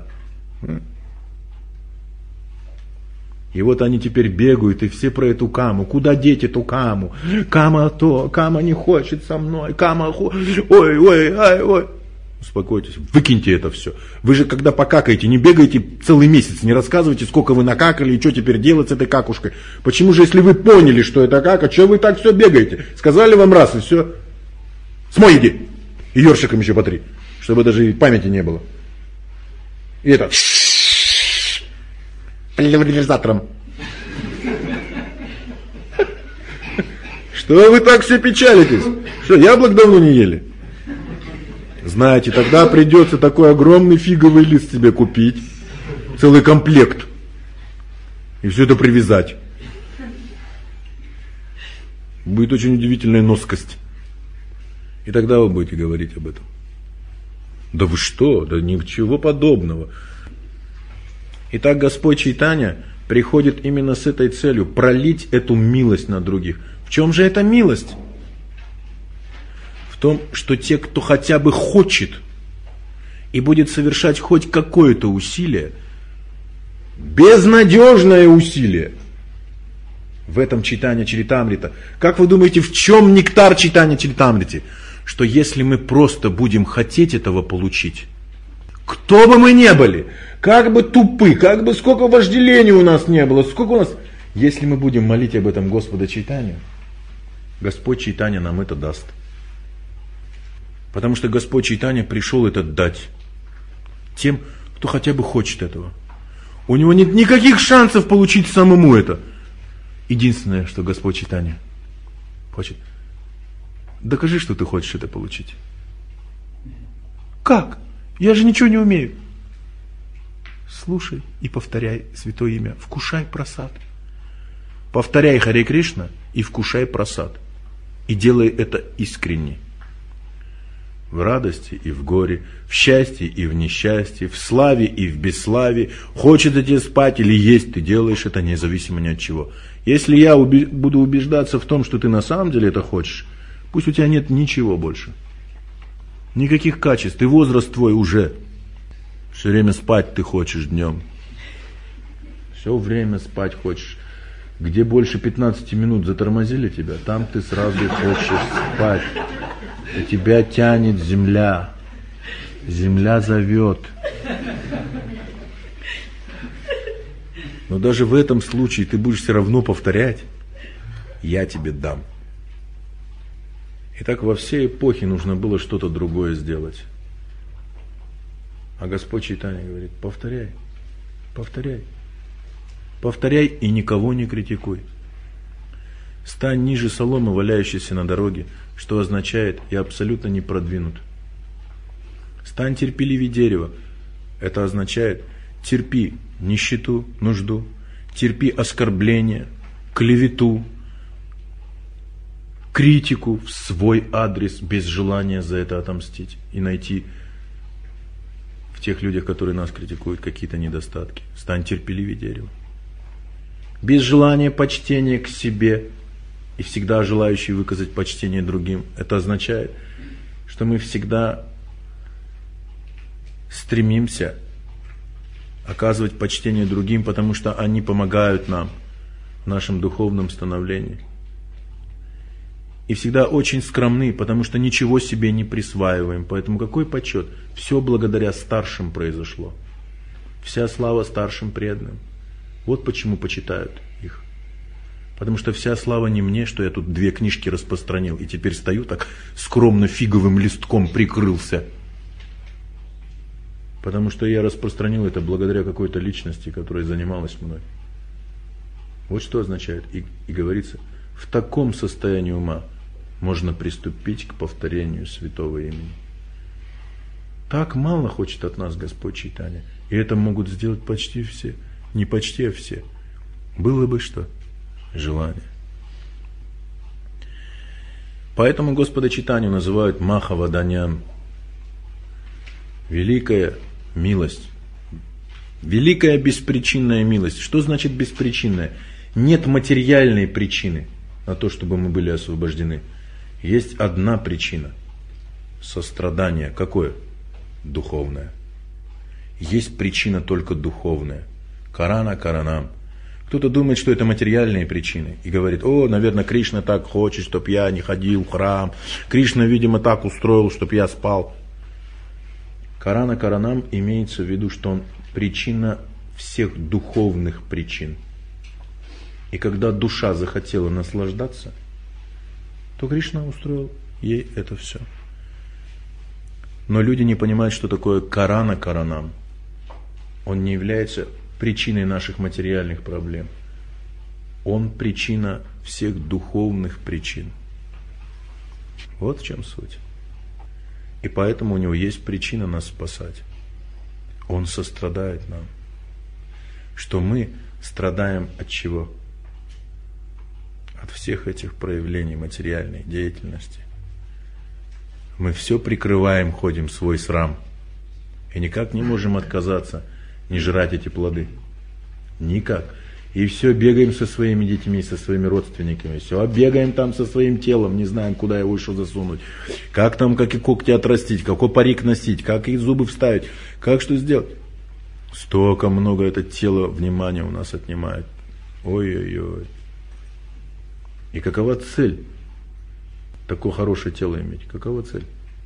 Speaker 1: И вот они теперь бегают, и все про эту каму. Куда деть эту каму? Кама то, кама не хочет со мной, кама хочет. Ой, ой, ай, ой. Успокойтесь, выкиньте это все. Вы же, когда покакаете, не бегаете целый месяц, не рассказывайте, сколько вы накакали и что теперь делать с этой какушкой. Почему же, если вы поняли, что это кака, что вы так все бегаете? Сказали вам раз, и все. Смой иди. И ёршиком еще потри, чтобы даже памяти не было. И это... Пульверизатором. Что вы так все печалитесь? Что, яблок давно не ели? Знаете, тогда придется такой огромный фиговый лист себе купить, целый комплект, и все это привязать. Будет очень удивительная носкость. И тогда вы будете говорить об этом. Да вы что? Да ничего подобного. Итак, Господь Чайтанья приходит именно с этой целью, пролить эту милость на других. В чем же эта милость? В том, что те, кто хотя бы хочет и будет совершать хоть какое-то усилие, безнадежное усилие, в этом Чайтанья Чаритамрита. Как вы думаете, в чем нектар Чайтанья Чаритамрити? Что если мы просто будем хотеть этого получить, кто бы мы ни были, как бы тупы, как бы сколько вожделения у нас не было, сколько у нас... Если мы будем молить об этом Господа Чайтанью, Господь Чайтанья нам это даст. Потому что Господь Чайтанья пришел это дать тем, кто хотя бы хочет этого. У него нет никаких шансов получить самому это. Единственное, что Господь Чайтанья хочет. Докажи, что ты хочешь это получить.
Speaker 2: Как? Я же ничего не умею. Слушай и повторяй святое имя. Вкушай прасад. Повторяй Харе Кришна и вкушай прасад. И делай это искренне. В радости и в горе, в счастье и в несчастье, в славе и в бесславии. Хочется тебе спать или есть, ты делаешь это независимо ни от чего. Если я буду убеждаться в том, что ты на самом деле это хочешь, пусть у тебя нет ничего больше. Никаких качеств, и возраст твой уже. Все время спать ты хочешь днем. Все время спать хочешь. Где больше 15 минут затормозили тебя, там ты сразу хочешь спать. И тебя тянет земля. Земля зовет. Но даже в этом случае ты будешь все равно повторять: я тебе дам. И так во все эпохи нужно было что-то другое сделать. А Господь Чайтанья говорит: повторяй, повторяй. Повторяй и никого не критикуй. Стань ниже соломы, валяющейся на дороге, что означает: я абсолютно не продвинут. Стань терпеливее дерева. Это означает: терпи нищету, нужду, терпи оскорбление, клевету, критику в свой адрес без желания за это отомстить и найти в тех людях, которые нас критикуют, какие-то недостатки. Стань терпеливее дерева. Без желания почтения к себе и всегда желающий выказать почтение другим. Это означает, что мы всегда стремимся оказывать почтение другим, потому что они помогают нам в нашем духовном становлении. И всегда очень скромны, потому что ничего себе не присваиваем. Поэтому какой почет? Все благодаря старшим произошло. Вся слава старшим преданным. Вот почему почитают их. Потому что вся слава не мне, что я тут 2 книжки распространил, и теперь стою так скромно фиговым листком прикрылся. Потому что я распространил это благодаря какой-то личности, которая занималась мной. Вот что означает. И говорится, в таком состоянии ума можно приступить к повторению святого имени. Так мало хочет от нас Господь Чайтанья. И это могут сделать почти все. Не почти, а все. Было бы что? Желание. Поэтому Господа Чайтанью называют Махаваданьям. Великая милость. Великая беспричинная милость. Что значит беспричинная? Нет материальной причины на то, чтобы мы были освобождены. Есть одна причина. Сострадание. Какое? Духовное. Есть причина только духовная. Карана каранам. Кто-то думает, что это материальные причины. И говорит: о, наверное, Кришна так хочет, чтобы я не ходил в храм. Кришна, видимо, так устроил, чтобы я спал. Карана каранам имеется в виду, что он причина всех духовных причин. И когда душа захотела наслаждаться, то Кришна устроил ей это все. Но люди не понимают, что такое карана каранам. Он не является причиной наших материальных проблем. Он причина всех духовных причин. Вот в чем суть. И поэтому у него есть причина нас спасать. Он сострадает нам. Что мы страдаем от чего? От всех этих проявлений материальной деятельности. Мы все прикрываем, ходим в свой срам. И никак не можем отказаться, не жрать эти плоды. Никак. И все бегаем со своими детьми, со своими родственниками. Все бегаем там со своим телом, не знаем, куда его еще засунуть. Как там, какие когти отрастить, какой парик носить, как их зубы вставить, как что сделать. Столько много это тело внимания у нас отнимает. Ой-ой-ой. И какова цель? Такое хорошее тело иметь. Какова цель?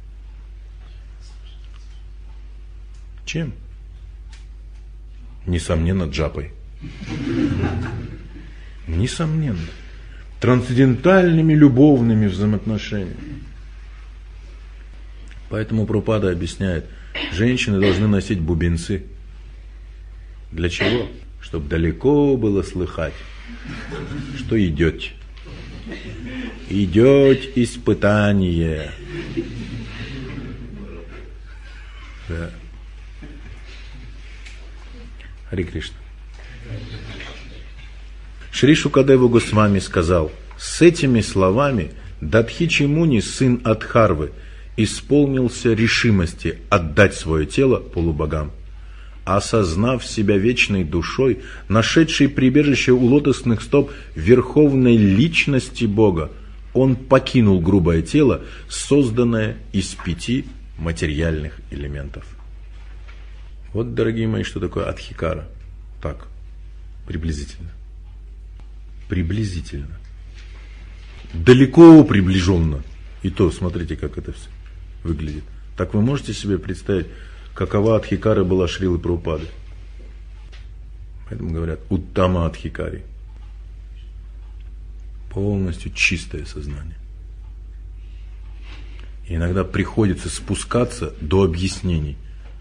Speaker 2: Чем? Несомненно, джапой. Несомненно. Трансцендентальными любовными взаимоотношениями. Поэтому Прабхупада объясняет, женщины должны носить бубенцы. Для чего? Чтобы далеко было слыхать, что идете. Идет испытание. Да. Харе Кришна. Шри Шукадева Госвами сказал: с этими словами Дадхичи Муни, сын Адхарвы, исполнился решимости отдать свое тело полубогам. Осознав себя вечной душой, нашедшей прибежище у лотосных стоп верховной личности Бога, он покинул грубое тело, созданное из 5 материальных элементов. Вот, дорогие мои, что такое адхикара. Так, приблизительно. Приблизительно. Далеко приближенно. И то, смотрите, как это все выглядит. Так вы можете себе представить, какова адхикара была Шрилы Прабхупады? Поэтому говорят уттама адхикари. Полностью чистое сознание. И иногда приходится спускаться до объяснений.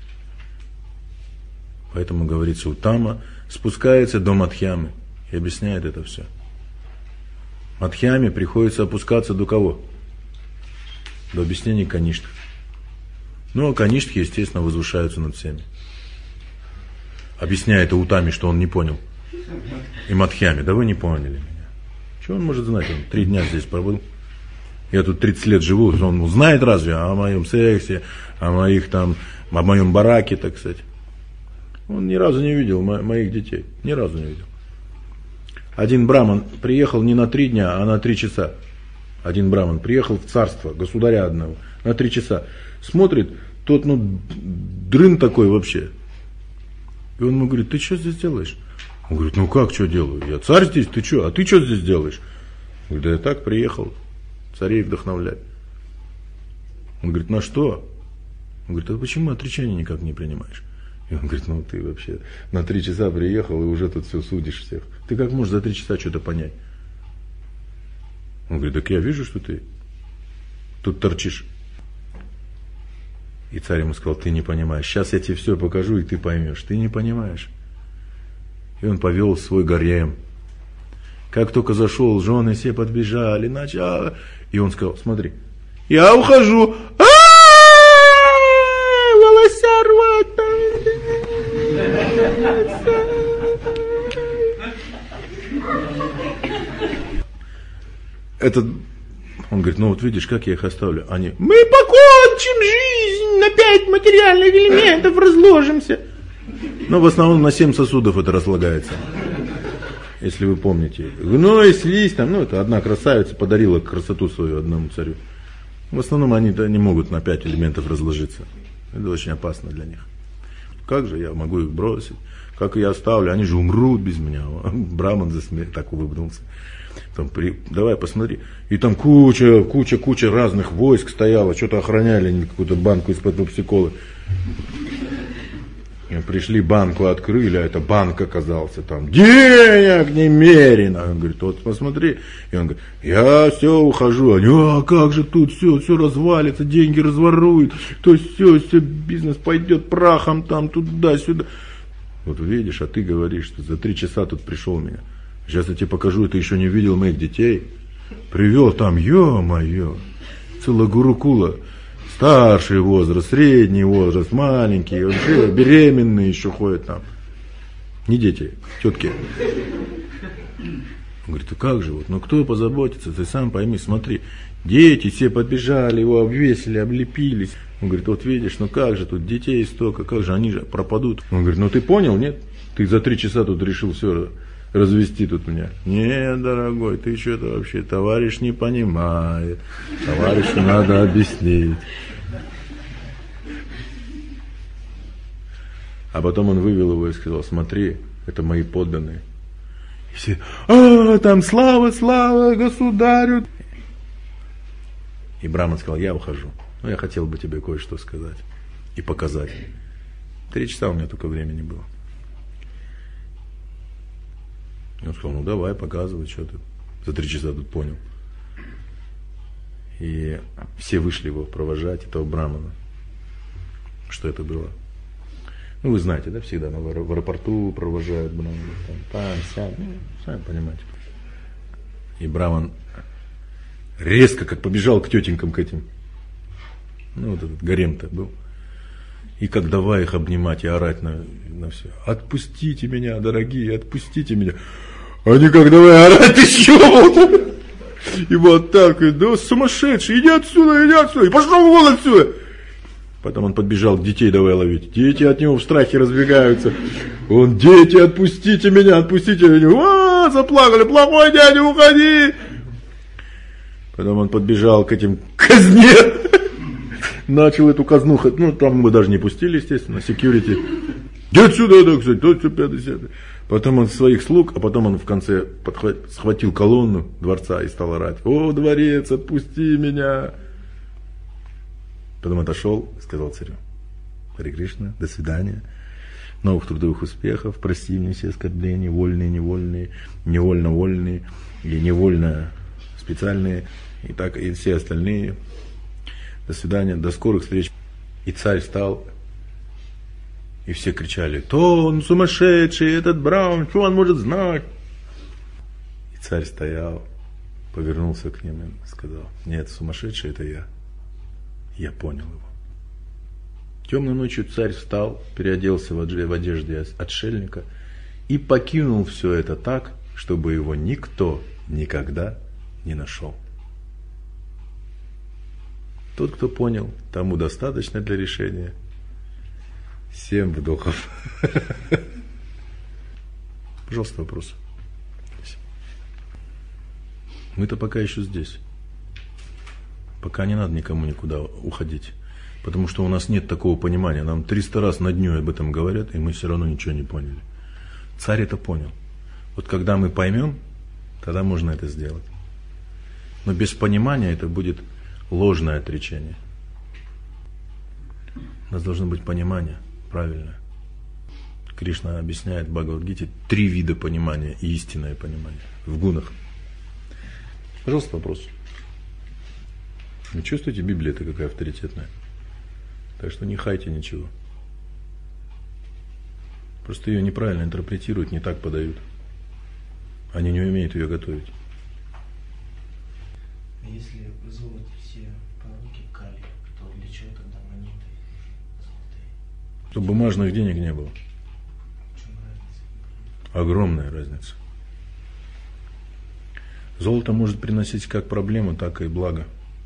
Speaker 2: Поэтому говорится, уттама спускается до Мадхьямы и объясняет это все. Мадхьяме приходится опускаться до кого? До объяснений Каништх. Ну, а Каништхи, естественно, возвышаются над всеми. Объясняя это Уттаме, что он не понял. И Мадхьяме, да вы не поняли меня. Что он может знать? Он 3 дня здесь пробыл. Я тут 30 лет живу, он знает разве о моем сексе, о моем бараке, так сказать. Он ни разу не видел моих детей. Ни разу не видел. Один браман приехал не на 3 дня, а на 3 часа. Один браман приехал в царство государя одного на 3 часа. Смотрит, тот, дрын такой вообще. И он ему говорит, ты что здесь делаешь? Он говорит, ну как, что делаю? Я царь здесь, ты что? А ты что здесь делаешь? Он говорит, да я так приехал царей вдохновлять. Он говорит, на что? Он говорит, а почему отречение никак не принимаешь? И он говорит, ну ты вообще на 3 часа приехал и уже тут все судишь всех. Ты как можешь за 3 часа что-то понять? Он говорит, так я вижу, что ты тут торчишь. И царь ему сказал, ты не понимаешь. Сейчас я тебе все покажу, и ты поймешь. Ты не понимаешь. И он повел свой гарем. Как только зашел, жены все подбежали, начало. И он сказал, смотри, я ухожу. Волоса рвать. Этот, он говорит, ну вот видишь, как я их оставлю. Они, мы покончим жизнь, на 5 материальных элементов разложимся. Но в основном на 7 сосудов это разлагается. Если вы помните. Гной, слизь, это одна красавица подарила красоту свою одному царю. В основном они не могут на 5 элементов разложиться. Это очень опасно для них. Как же я могу их бросить? Как я оставлю? Они же умрут без меня. Браман так улыбнулся. Там, давай посмотри. И там куча разных войск стояло, что-то охраняли, какую-то банку из-под пепси-колы. Пришли, банку открыли, а это банк оказался там. Денег немерено. Он говорит, вот посмотри. И он говорит, я все ухожу. Они, а как же тут все развалится, деньги разворуют, то все, бизнес пойдет прахом там, туда-сюда. Вот видишь, а ты говоришь, что за 3 часа тут пришел меня. Сейчас я тебе покажу, ты еще не видел моих детей. Привел там, ё-моё, целая гурукула. Старший возраст, средний возраст, маленький, вообще беременные еще ходят там. Не дети, тетки. Он говорит, как же, кто позаботится, ты сам пойми, смотри. Дети все побежали, его обвесили, облепились. Он говорит, вот видишь, как же тут детей столько, как же, они же пропадут. Он говорит, ты понял, нет? Ты за 3 часа тут решил все развести тут меня. Нет, дорогой, ты что-то вообще, товарищ не понимает. Товарищу надо объяснить. А потом он вывел его и сказал, смотри, это мои подданные. И все, там слава государю. И Браман сказал, я ухожу. Но я хотел бы тебе кое-что сказать и показать. 3 часа у меня только времени было. И он сказал, давай, показывай, что ты за 3 часа тут понял. И все вышли его провожать, этого Брамана. Что это было? Вы знаете, да, всегда в аэропорту провожают Брамана, там, сям, сами понимаете. И Браман резко как побежал к тетенькам, к этим. Вот этот гарем-то был. И как давай их обнимать и орать на все. Отпустите меня, дорогие, отпустите меня. Они как давай орать еще. И вот так, да сумасшедший, иди отсюда, и пошел вон отсюда. Потом он подбежал к детей, давай ловить. Дети от него в страхе разбегаются. Он, дети, отпустите меня, отпустите меня. Заплакали, плохой дядя, уходи. Потом он подбежал к этим казне. Начал эту казну, ну там мы даже не пустили, естественно, security. Иди отсюда, да, кстати, то, что 5-10. Потом он своих слуг, а потом он в конце схватил колонну дворца и стал орать. О, дворец, отпусти меня. Потом отошел и сказал царю: Харе Кришна, до свидания, новых трудовых успехов, прости мне все оскорбления, вольные, невольные, невольно-вольные и невольно специальные, и так и все остальные. До свидания, до скорых встреч. И царь встал, и все кричали: то он сумасшедший, этот Браун, что он может знать? И царь стоял, повернулся к ним и сказал: нет, сумасшедший это я. Я понял его. Темной ночью царь встал, переоделся в одежде отшельника и покинул все это так, чтобы его никто никогда не нашел. Тот, кто понял, тому достаточно для решения. 7 вдохов. Пожалуйста, вопрос. Мы-то пока еще здесь. Пока не надо никому никуда уходить. Потому что у нас нет такого понимания. Нам 300 раз на дню об этом говорят, и мы все равно ничего не поняли. Царь это понял. Вот когда мы поймем, тогда можно это сделать. Но без понимания это будет ложное отречение. У нас должно быть понимание правильное. Кришна объясняет в Бхагавад-гите 3 вида понимания и истинное понимание в гунах. Пожалуйста, вопрос. Вы чувствуете, Библия-то какая авторитетная? Так что не хайте ничего. Просто ее неправильно интерпретируют, не так подают. Они не умеют ее готовить.
Speaker 3: Если в золоте все пророки Кали, то для чего тогда монеты золотые?
Speaker 2: Чтобы бумажных денег не было.
Speaker 3: В чем разница?
Speaker 2: Огромная разница. Золото может приносить как проблему, так и благо.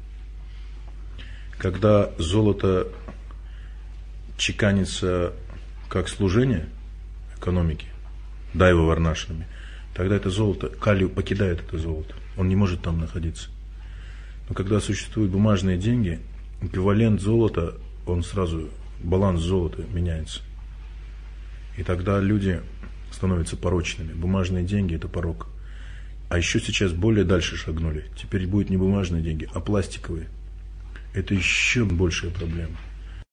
Speaker 2: Когда золото чеканится как служение экономике, дайва варнашами, тогда это золото, Кали покидает это золото. Он не может там находиться. Но когда существуют бумажные деньги, эквивалент золота, он сразу, баланс золота меняется. И тогда люди становятся порочными. Бумажные деньги – это порок. А еще сейчас более дальше шагнули. Теперь будет не бумажные деньги, а пластиковые. Это еще большая проблема.